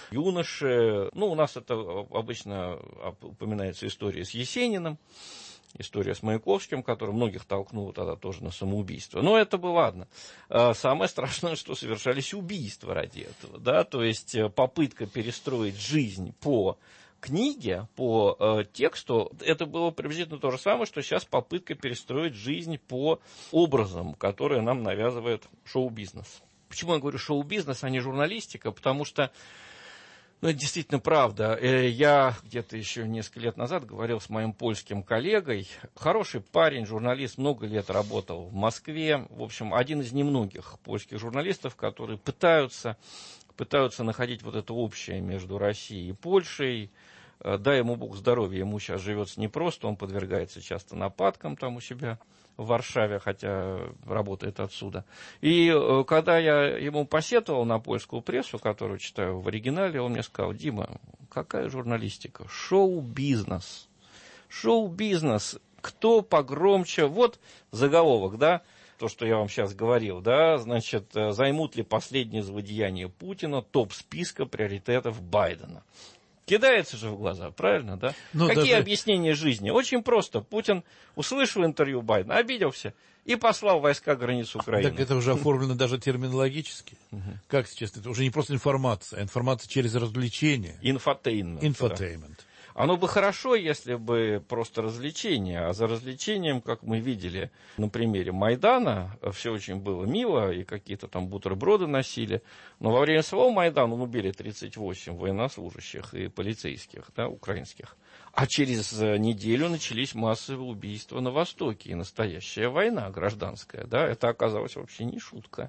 юноши. Ну, у нас это обычно упоминается история с Есениным, история с Маяковским, который многих толкнул тогда тоже на самоубийство. Но это бы ладно. Самое страшное, что совершались убийства ради этого. Да? То есть попытка перестроить жизнь по книге, по тексту, это было приблизительно то же самое, что сейчас попытка перестроить жизнь по образам, которые нам навязывает шоу-бизнес. Почему я говорю шоу-бизнес, а не журналистика? Потому что ну, это действительно правда. Я где-то еще несколько лет назад говорил с моим польским коллегой. Хороший парень, журналист, много лет работал в Москве. В общем, один из немногих польских журналистов, которые пытаются, пытаются находить вот это общее между Россией и Польшей. Дай ему Бог здоровья, ему сейчас живется непросто, он подвергается часто нападкам там у себя в Варшаве, хотя работает отсюда. И когда я ему посетовал на польскую прессу, которую читаю в оригинале, он мне сказал: Дима, какая журналистика? Шоу-бизнес. Шоу-бизнес. Кто погромче? Вот заголовок, да? То, что я вам сейчас говорил, да, значит, займут ли последние злодеяния Путина топ-списка приоритетов Байдена. Кидается же в глаза, правильно, да? Но какие даже... объяснения жизни? Очень просто. Путин услышал интервью Байдена, обиделся и послал войска к границе Украины. Так это уже оформлено даже терминологически. Угу. Как сейчас? Это уже не просто информация, а информация через развлечение. Инфотеймент. Инфотеймент. Да. Оно бы хорошо, если бы просто развлечение, а за развлечением, как мы видели на примере Майдана, все очень было мило, и какие-то там бутерброды носили, но во время своего Майдана убили тридцать восемь военнослужащих и полицейских, да, украинских, а через неделю начались массовые убийства на Востоке, и настоящая война гражданская, да, это оказалось вообще не шутка.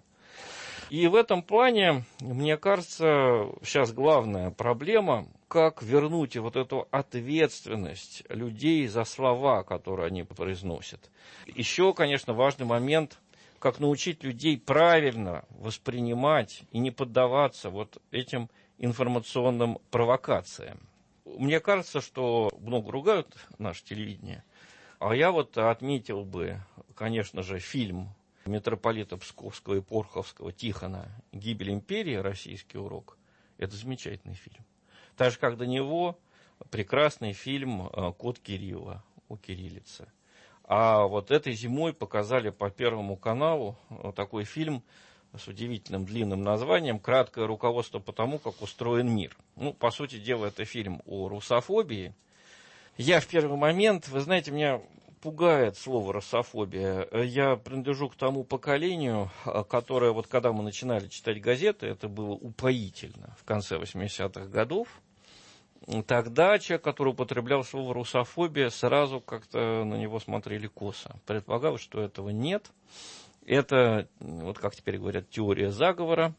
И в этом плане, мне кажется, сейчас главная проблема, как вернуть вот эту ответственность людей за слова, которые они произносят. Еще, конечно, важный момент, как научить людей правильно воспринимать и не поддаваться вот этим информационным провокациям. мне кажется, что много ругают наше телевидение, а я вот отметил бы, конечно же, фильм митрополита Псковского и Порховского Тихона «Гибель империи. Российский урок». Это замечательный фильм. Так же, как до него прекрасный фильм «Код Кирилла» о кириллице. А вот этой зимой показали по Первому каналу такой фильм с удивительным длинным названием «Краткое руководство по тому, как устроен мир». Ну, по сути дела, это фильм о русофобии. Я в первый момент, вы знаете, меня пугает слово «русофобия». Я принадлежу к тому поколению, которое, вот когда мы начинали читать газеты, это было упоительно в конце восьмидесятых годов. Тогда человек, который употреблял слово «русофобия», сразу как-то на него смотрели косо. Предполагалось, что этого нет. Это, вот как теперь говорят, теория заговора.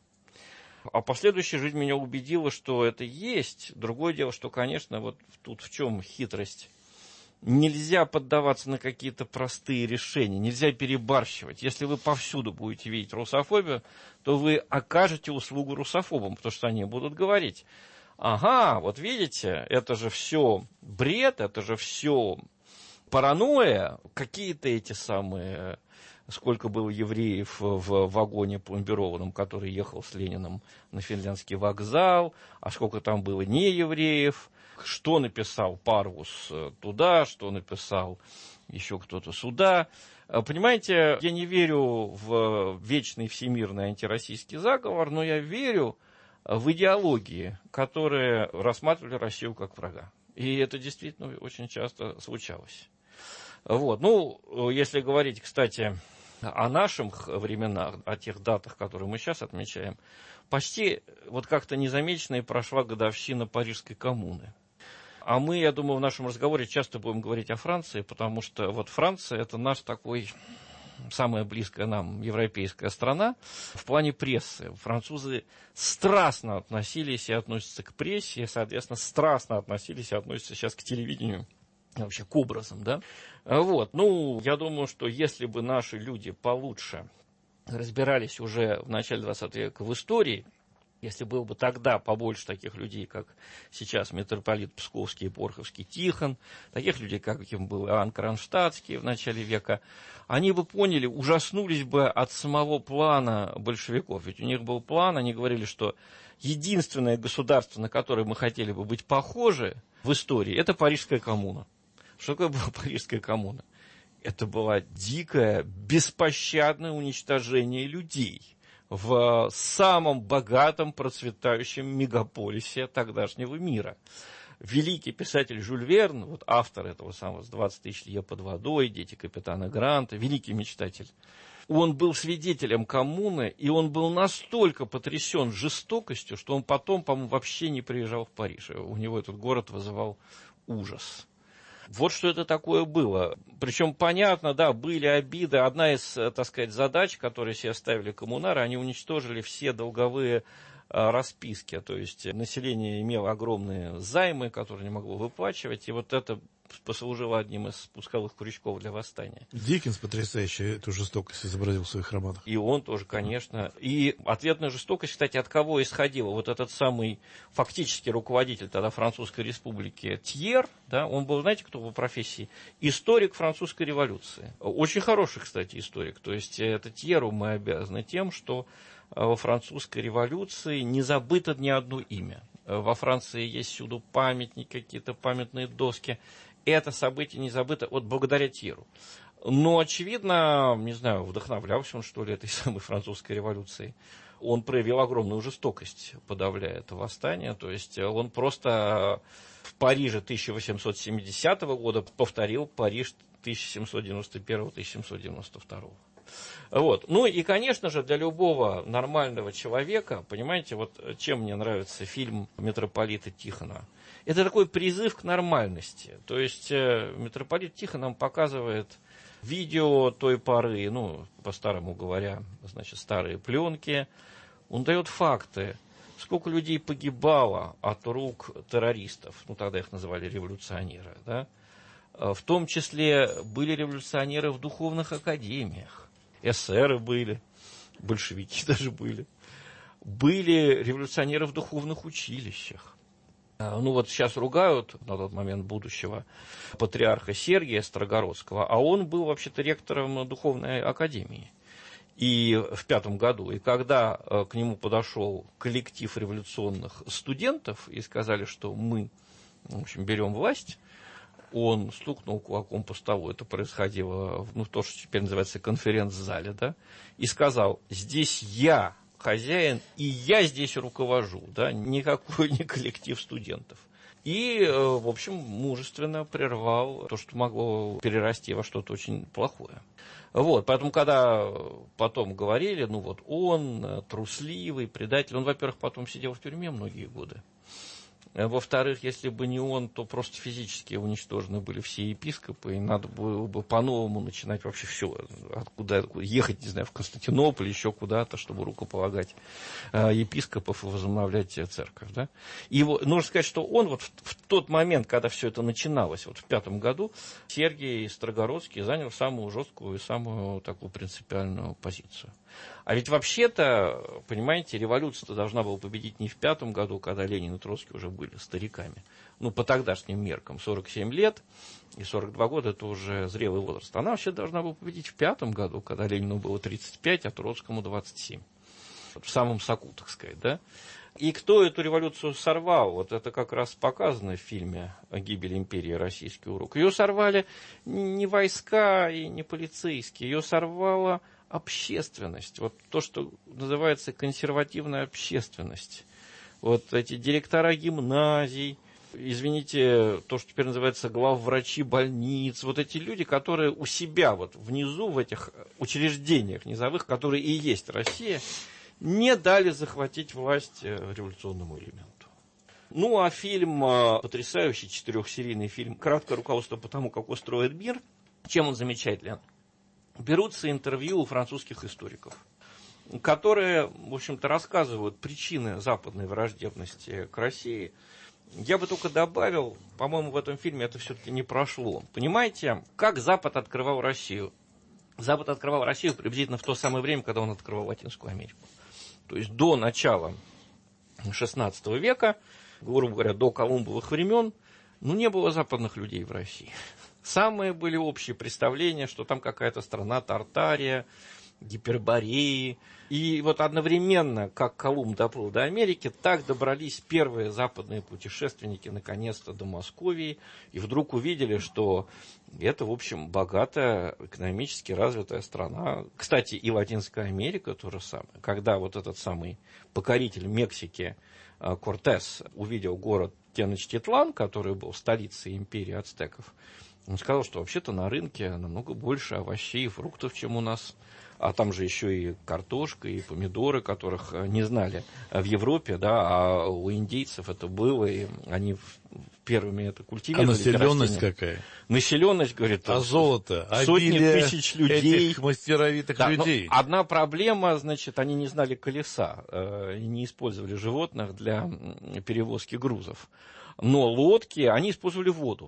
А последующая жизнь меня убедила, что это есть. Другое дело, что, конечно, вот тут в чем хитрость. Нельзя поддаваться на какие-то простые решения, нельзя перебарщивать. Если вы повсюду будете видеть русофобию, то вы окажете услугу русофобам, потому что они будут говорить: ага, вот видите, это же все бред, это же все паранойя, какие-то эти самые... Сколько было евреев в вагоне пломбированном, который ехал с Лениным на финляндский вокзал, а сколько там было неевреев, что написал Парвус туда, что написал еще кто-то сюда. Понимаете, я не верю в вечный всемирный антироссийский заговор, но я верю в идеологии, которые рассматривали Россию как врага. И это действительно очень часто случалось. Вот. Ну, если говорить, кстати, о наших временах, о тех датах, которые мы сейчас отмечаем, почти вот как-то незамеченной прошла годовщина Парижской коммуны. А мы, я думаю, в нашем разговоре часто будем говорить о Франции, потому что вот Франция – это наш такой, самая близкая нам европейская страна в плане прессы. Французы страстно относились и относятся к прессе, и, соответственно, страстно относились и относятся сейчас к телевидению. Вообще к образам, да? Вот, ну, я думаю, что если бы наши люди получше разбирались уже в начале двадцатого века в истории, если было бы тогда побольше таких людей, как сейчас митрополит Псковский и Порховский Тихон, таких людей, каким был Иоанн Кронштадтский в начале века, они бы поняли, ужаснулись бы от самого плана большевиков. Ведь у них был план, они говорили, что единственное государство, на которое мы хотели бы быть похожи в истории, это Парижская коммуна. Что такое была Парижская коммуна? Это было дикое, беспощадное уничтожение людей в самом богатом, процветающем мегаполисе тогдашнего мира. Великий писатель Жюль Верн, вот автор этого самого «двадцать тысяч лье под водой», «Дети капитана Гранта», великий мечтатель, он был свидетелем коммуны, и он был настолько потрясен жестокостью, что он потом, по-моему, вообще не приезжал в Париж. У него этот город вызывал ужас. Вот что это такое было. Причем, понятно, да, были обиды. Одна из, так сказать, задач, которые себе ставили коммунары, они уничтожили все долговые а, расписки. То есть население имело огромные займы, которые не могло выплачивать. И вот это послужило одним из спусковых крючков для восстания. Диккенс потрясающе эту жестокость изобразил в своих романах. И он тоже, конечно. И ответная жестокость, кстати, от кого исходила? Вот этот самый фактически руководитель тогда Французской республики Тьер, да, он был, знаете, кто по профессии? Историк французской революции. Очень хороший, кстати, историк. То есть это Тьеру мы обязаны тем, что во французской революции не забыто ни одно имя. Во Франции есть всюду памятники, какие-то памятные доски. Это событие не забыто вот благодаря Тьеру. Но, очевидно, не знаю, вдохновлялся он, что ли, этой самой французской революцией. Он проявил огромную жестокость, подавляя это восстание. То есть он просто в Париже тысяча восемьсот семидесятого года повторил Париж тысяча семьсот девяносто первого — тысяча семьсот девяносто второго. Вот. Ну и, конечно же, для любого нормального человека, понимаете, вот чем мне нравится фильм митрополита Тихона, это такой призыв к нормальности. То есть митрополит Тихон нам показывает видео той поры, ну, по-старому говоря, значит, старые пленки. Он дает факты, сколько людей погибало от рук террористов, ну, тогда их называли революционеры, да. В том числе были революционеры в духовных академиях. Эсеры были, большевики даже были. Были революционеры в духовных училищах. Ну вот сейчас ругают на тот момент будущего патриарха Сергия Строгородского, а он был вообще-то ректором духовной академии и в пятом году. И когда к нему подошел коллектив революционных студентов и сказали, что мы, в общем, берем власть, он стукнул кулаком по столу, это происходило, ну, то, что теперь называется конференц-зале, да, и сказал: здесь я хозяин, и я здесь руковожу, да, никакой не коллектив студентов. И, в общем, мужественно прервал то, что могло перерасти во что-то очень плохое. Вот, поэтому, когда потом говорили, ну вот он трусливый, предатель, он, во-первых, потом сидел в тюрьме многие годы. Во-вторых, если бы не он, то просто физически уничтожены были все епископы, и надо было бы по-новому начинать вообще все, откуда, откуда ехать, не знаю, в Константинополь, еще куда-то, чтобы рукополагать э, епископов и возобновлять церковь. Да? И его, нужно сказать, что он вот в, в тот момент, когда все это начиналось, вот в пятом году, Сергий Строгородский занял самую жесткую и самую такую принципиальную позицию. А ведь вообще-то, понимаете, революция должна была победить не в пятом году, когда Ленин и Троцкий уже были стариками. Ну, по тогдашним меркам, сорок семь лет и сорок два года – это уже зрелый возраст. Она вообще должна была победить в пятом году, когда Ленину было тридцать пять, а Троцкому двадцать семь. Вот в самом соку, так сказать, да? И кто эту революцию сорвал? Вот это как раз показано в фильме «Гибель империи. Российский урок». Ее сорвали не войска и не полицейские, ее сорвала общественность, вот то, что называется консервативная общественность. Вот эти директора гимназий, извините, то, что теперь называется главврачи больниц, вот эти люди, которые у себя вот внизу в этих учреждениях низовых, которые и есть Россия, не дали захватить власть революционному элементу. Ну, а фильм, потрясающий четырехсерийный фильм, краткое руководство по тому, как устроен мир, чем он замечателен? Берутся интервью у французских историков, которые, в общем-то, рассказывают причины западной враждебности к России. Я бы только добавил, по-моему, в этом фильме это все-таки не прошло. Понимаете, как Запад открывал Россию? Запад открывал Россию приблизительно в то самое время, когда он открывал Латинскую Америку. То есть до начала шестнадцатого века, грубо говоря, до колумбовых времен, ну, не было западных людей в России. Самые были общие представления, что там какая-то страна Тартария, Гипербореи. И вот одновременно, как Колумб доплыл до Америки, так добрались первые западные путешественники наконец-то до Московии. И вдруг увидели, что это, в общем, богатая, экономически развитая страна. Кстати, и Латинская Америка то же самое. Когда вот этот самый покоритель Мексики Кортес увидел город Теночтитлан, который был столицей империи ацтеков, он сказал, что вообще-то на рынке намного больше овощей и фруктов, чем у нас. А там же еще и картошка, и помидоры, которых не знали в Европе, да, а у индейцев это было, и они первыми это культивировали. А населенность какая? Населенность, говорит, а золото, сотни тысяч людей. Этих мастеровитых да, людей. Одна проблема, значит, они не знали колеса, э, и не использовали животных для перевозки грузов. Но лодки, они использовали воду.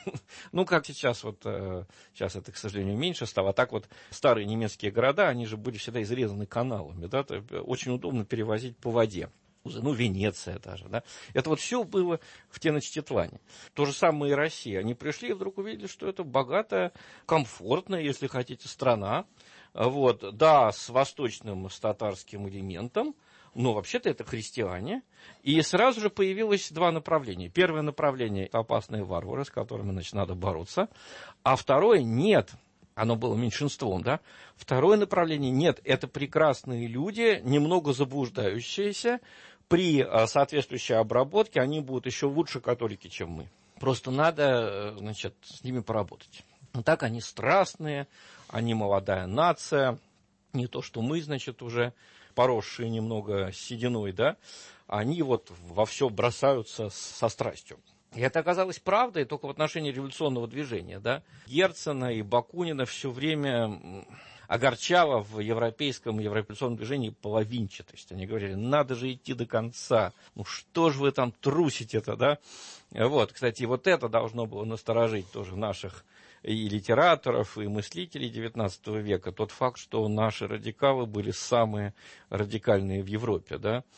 Ну, как сейчас, вот, сейчас это, к сожалению, меньше стало. А так вот старые немецкие города, они же были всегда изрезаны каналами, да, очень удобно перевозить по воде. Ну, Венеция даже, да. Это вот все было в Теночтитлане. То же самое и Россия. Они пришли и вдруг увидели, что это богатая, комфортная, если хотите, страна. Вот, да, с восточным, с татарским элементом. Но вообще-то это христиане. И сразу же появилось два направления. Первое направление – это опасные варвары, с которыми, значит, надо бороться. А второе – нет. Оно было меньшинством, да. Второе направление – нет. Это прекрасные люди, немного заблуждающиеся. При соответствующей обработке они будут еще лучше католики, чем мы. Просто надо, значит, с ними поработать. Так они страстные, они молодая нация. Не то, что мы, значит, уже поросшие немного сединой, да, они вот во все бросаются со страстью. И это оказалось правдой только в отношении революционного движения, да. Герцена и Бакунина все время огорчало в европейском и еврореволюционном движении половинчатость. Они говорили, надо же идти до конца, ну что же вы там трусите-то, да. Вот, кстати, вот это должно было насторожить тоже наших и литераторов, и мыслителей девятнадцатого века, тот факт, что наши радикалы были самые радикальные в Европе, да,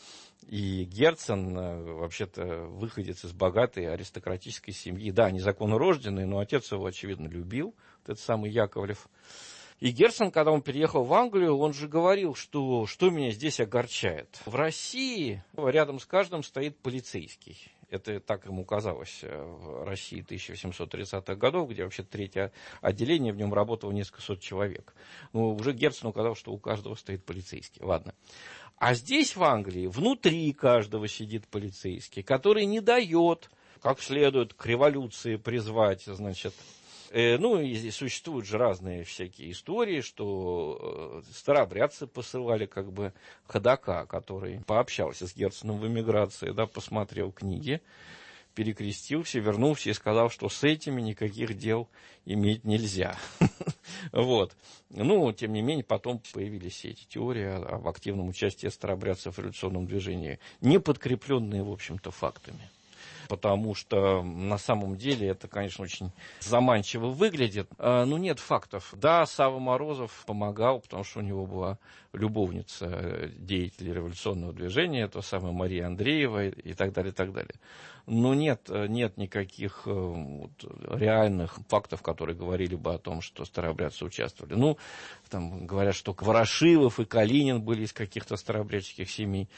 И Герцен, вообще-то, выходец из богатой аристократической семьи. Да, незаконно рожденный, но отец его, очевидно, любил, вот этот самый Яковлев. И Герцен, когда он переехал в Англию, он же говорил, что что меня здесь огорчает. В России рядом с каждым стоит полицейский. Это так ему казалось в России тысяча восемьсот тридцатых годов, где вообще третье отделение, в нем работало несколько сот человек. Но уже Герцену казалось, что у каждого стоит полицейский. Ладно. А здесь, в Англии, внутри каждого сидит полицейский, который не дает, как следует, к революции призвать, значит. Э, ну, и существуют же разные всякие истории, что э, старообрядцы посылали как бы ходока, который пообщался с Герценом в эмиграции, да, посмотрел книги, перекрестился, вернулся и сказал, что с этими никаких дел иметь нельзя. Вот. Ну, тем не менее, потом появились все эти теории об активном участии старообрядцев в революционном движении, не подкрепленные, в общем-то, фактами. Потому что на самом деле это, конечно, очень заманчиво выглядит. Но нет фактов. Да, Савва Морозов помогал, потому что у него была любовница деятелей революционного движения, это самая Мария Андреева и так далее, и так далее. Но нет, нет никаких вот, реальных фактов, которые говорили бы о том, что старообрядцы участвовали. Ну, там говорят, что Ворошилов и Калинин были из каких-то старообрядческих семей.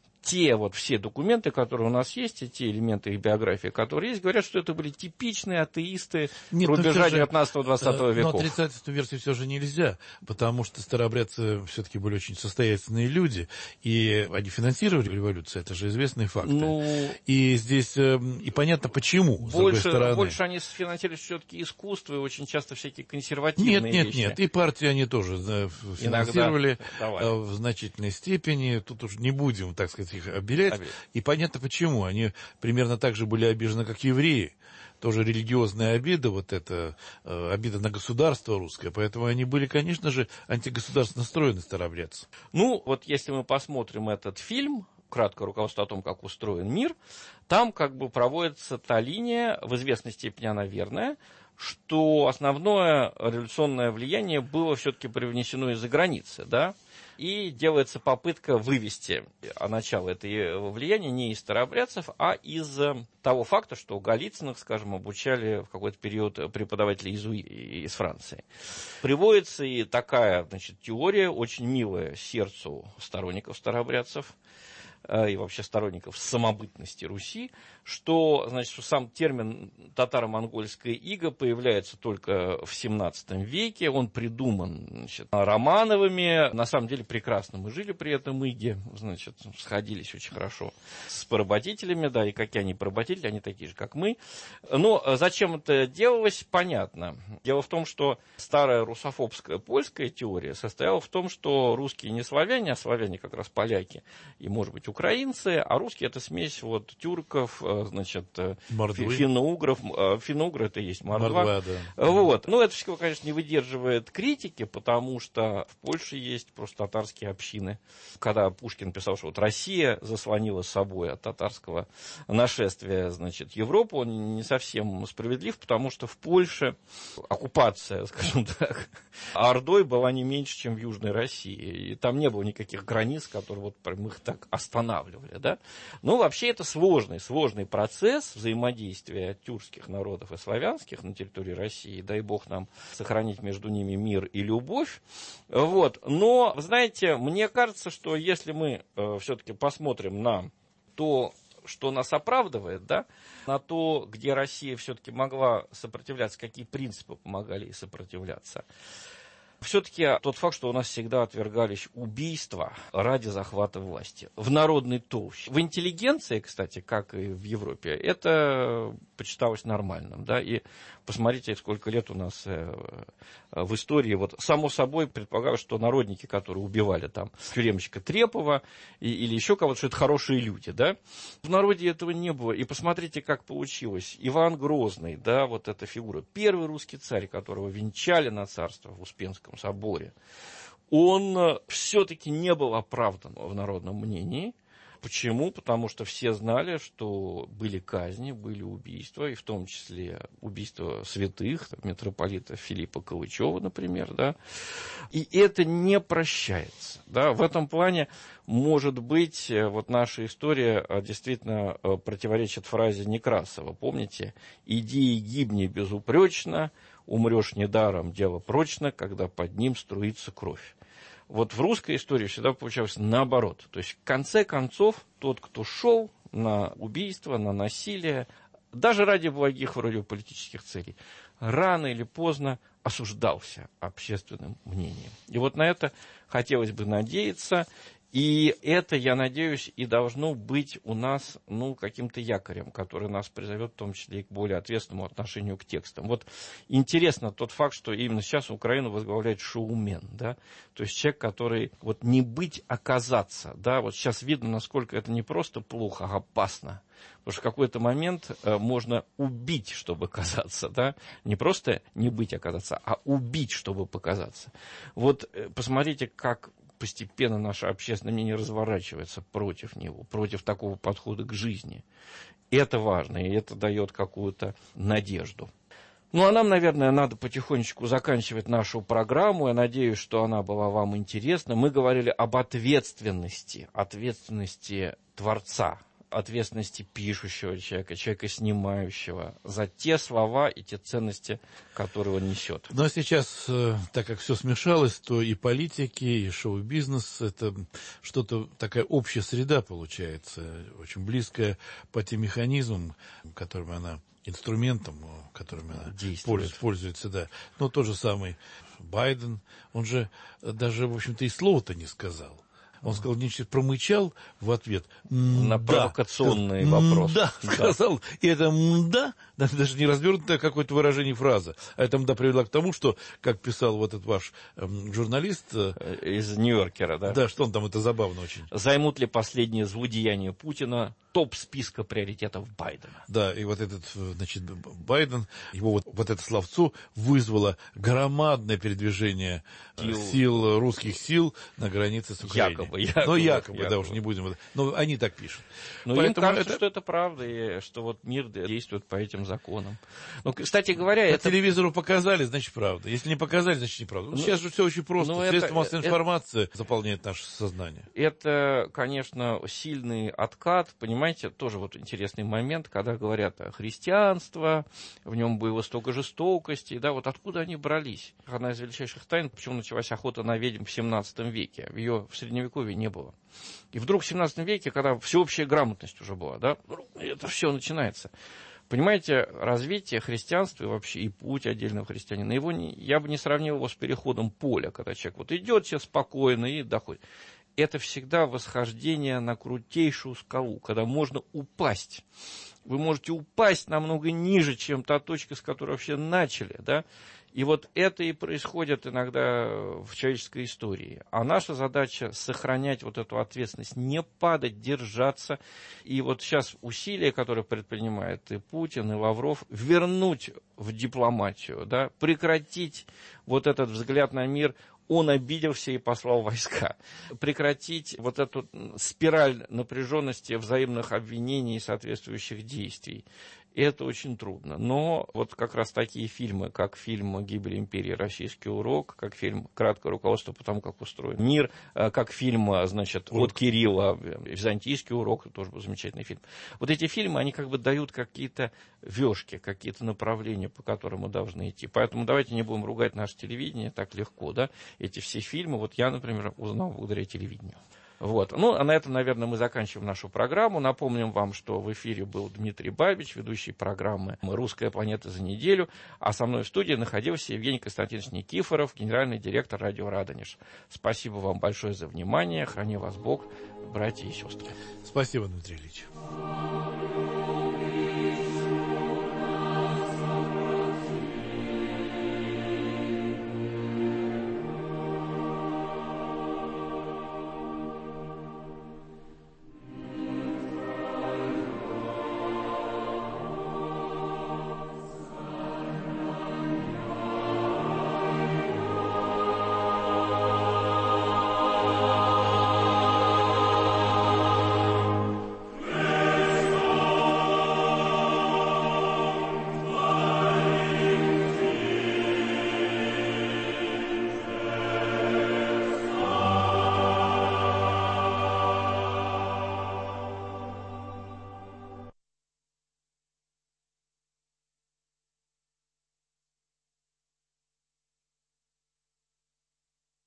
Те вот все документы, которые у нас есть, и те элементы их биографии, которые есть, говорят, что это были типичные атеисты Нет, рубежа девятнадцатого-двадцатого веков. Но отрицать эту версию все же нельзя, потому что старообрядцы все-таки были очень состоятельные люди, и они финансировали революцию, это же известные факты. Ну, и здесь и понятно почему, больше, с другой стороны. Больше они финансировали все-таки искусство, и очень часто всякие консервативные нет, нет, вещи. Нет, нет, и партии они тоже финансировали в значительной степени, тут уж не будем, так сказать, их обелять. Обелять. И понятно почему. Они примерно так же были обижены, как евреи. Тоже религиозная обида, вот эта э, обида на государство русское. Поэтому они были, конечно же, антигосударственно настроены старообрядцы. Ну, вот если мы посмотрим этот фильм, краткое руководство о том, как устроен мир, там как бы проводится та линия, в известной степени она верная, что основное революционное влияние было все-таки привнесено из-за границы, да, и делается попытка вывести начало этого влияния не из старообрядцев, а из того факта, что Голицыных, скажем, обучали в какой-то период преподаватели из Франции. Приводится и такая, значит, теория, очень милая сердцу сторонников старообрядцев, и вообще сторонников самобытности Руси, что, значит, что сам термин татаро-монгольская ига появляется только в семнадцатом веке, он придуман, значит, Романовыми, на самом деле прекрасно мы жили при этом иге, значит, сходились очень хорошо с поработителями, да, и какие они поработители, они такие же, как мы. Но зачем это делалось, понятно. Дело в том, что старая русофобская польская теория состояла в том, что русские не славяне, а славяне как раз поляки и, может быть, украинцы, а русские это смесь вот тюрков, значит, финно-угров. Финно-угры это и есть мордва. Мордва, да. Вот. Но это все, конечно, не выдерживает критики, потому что в Польше есть просто татарские общины. Когда Пушкин писал, что вот Россия заслонила собой от татарского нашествия, значит, Европу, он не совсем справедлив, потому что в Польше оккупация, скажем так, Ордой была не меньше, чем в Южной России. И там не было никаких границ, которые вот прям их так останавливали. Да? Но вообще это сложный, сложный процесс взаимодействия тюркских народов и славянских на территории России. Дай бог нам сохранить между ними мир и любовь. Вот. Но, знаете, мне кажется, что если мы э, все-таки посмотрим на то, что нас оправдывает, да, на то, где Россия все-таки могла сопротивляться, какие принципы помогали ей сопротивляться. Все-таки тот факт, что у нас всегда отвергались убийства ради захвата власти. В народной толще. В интеллигенции, кстати, как и в Европе, это почиталось нормальным. Да? И посмотрите, сколько лет у нас в истории. Вот, само собой предполагалось, что народники, которые убивали там тюремщика Трепова и, или еще кого-то, что это хорошие люди. Да? В народе этого не было. И посмотрите, как получилось. Иван Грозный, да, вот эта фигура. Первый русский царь, которого венчали на царство в Успенском соборе, он все-таки не был оправдан в народном мнении. Почему? Потому что все знали, что были казни, были убийства, и в том числе убийства святых, митрополита Филиппа Калычева, например, да, и это не прощается, да, в этом плане, может быть, вот наша история действительно противоречит фразе Некрасова, помните, «Иди и гибни безупречно, умрешь недаром, дело прочно, когда под ним струится кровь». Вот в русской истории всегда получалось наоборот. То есть, в конце концов, тот, кто шел на убийство, на насилие, даже ради благих вроде политических целей, рано или поздно осуждался общественным мнением. И вот на это хотелось бы надеяться. И это, я надеюсь, и должно быть у нас, ну, каким-то якорем, который нас призовет в том числе и к более ответственному отношению к текстам. Вот интересно тот факт, что именно сейчас Украину возглавляет шоумен, да, то есть человек, который вот не быть, а казаться, да, вот сейчас видно, насколько это не просто плохо, а опасно. Потому что в какой-то момент э, можно убить, чтобы казаться, да, не просто не быть, а казаться, а убить, чтобы показаться. Вот э, посмотрите, как постепенно наше общественное мнение разворачивается против него, против такого подхода к жизни. Это важно, и это дает какую-то надежду. Ну, а нам, наверное, надо потихонечку заканчивать нашу программу. Я надеюсь, что она была вам интересна. Мы говорили об ответственности, ответственности творца, ответственности пишущего человека, человека снимающего за те слова и те ценности, которые он несет. Но сейчас, так как все смешалось, то и политики, и шоу-бизнес — это что-то, такая общая среда получается, очень близкая по тем механизмам, которыми она, инструментом, которыми она пользуется, пользуется, да. Но тот же самый Байден, он же даже, в общем-то, и слова-то не сказал. Он сказал, нечто промычал в ответ. На провокационный вопрос. Да, сказал. И это «да», даже не развернутое какое-то выражение фразы. А это «да» привело к тому, что, как писал вот этот ваш эм, журналист... Из Нью-Йоркера, да? Да, что он там, это забавно очень. Займут ли последние злодеяния Путина топ списка приоритетов Байдена? Да, и вот этот, значит, Байден, его вот, вот это словцо вызвало громадное передвижение сил, сил русских сил на границе с Украиной. Якобы. Якобы, но якобы, якобы, да, уж не будем. Но они так пишут. Но Поэтому им кажется, это... что это правда, и что вот мир действует по этим законам. Ну, кстати говоря, по это... телевизору показали, значит, правда. Если не показали, значит, неправда. Ну, сейчас же все очень просто. Ну, Средства это, массовой это, информации это... заполняют наше сознание. Это, конечно, сильный откат. Понимаете, тоже вот интересный момент, когда говорят о христианстве, в нем было столько жестокости, да, вот откуда они брались? Одна из величайших тайн, почему началась охота на ведьм в семнадцатом веке. Ее в Средневековье не было. И вдруг в семнадцатом веке, когда всеобщая грамотность уже была, да, это все начинается. Понимаете, развитие христианства и вообще и путь отдельного христианина, его не, я бы не сравнил его с переходом поля, когда человек вот идет себе спокойно и доходит. Это всегда восхождение на крутейшую скалу, когда можно упасть. Вы можете упасть намного ниже, чем та точка, с которой вообще начали, да. И вот это и происходит иногда в человеческой истории. А наша задача сохранять вот эту ответственность, не падать, держаться. И вот сейчас усилия, которые предпринимает и Путин, и Лавров, вернуть в дипломатию, да, прекратить вот этот взгляд на мир. Он обиделся и послал войска. Прекратить вот эту спираль напряженности, взаимных обвинений и соответствующих действий. И это очень трудно. Но вот как раз такие фильмы, как фильм «Гибель империи. Российский урок», как фильм «Краткое руководство по тому, как устроен мир», как фильм, значит, «От Кирилла», «Византийский урок», тоже был замечательный фильм. Вот эти фильмы, они как бы дают какие-то вешки, какие-то направления, по которым мы должны идти. Поэтому давайте не будем ругать наше телевидение так легко, да. Эти все фильмы, вот я, например, узнал благодаря телевидению. Вот. Ну, а на этом, наверное, мы заканчиваем нашу программу. Напомним вам, что в эфире был Дмитрий Бабич, ведущий программы «Русская планета за неделю», а со мной в студии находился Евгений Константинович Никифоров, генеральный директор радио «Радонеж». Спасибо вам большое за внимание. Храни вас Бог, братья и сестры. Спасибо, Дмитрий Ильич.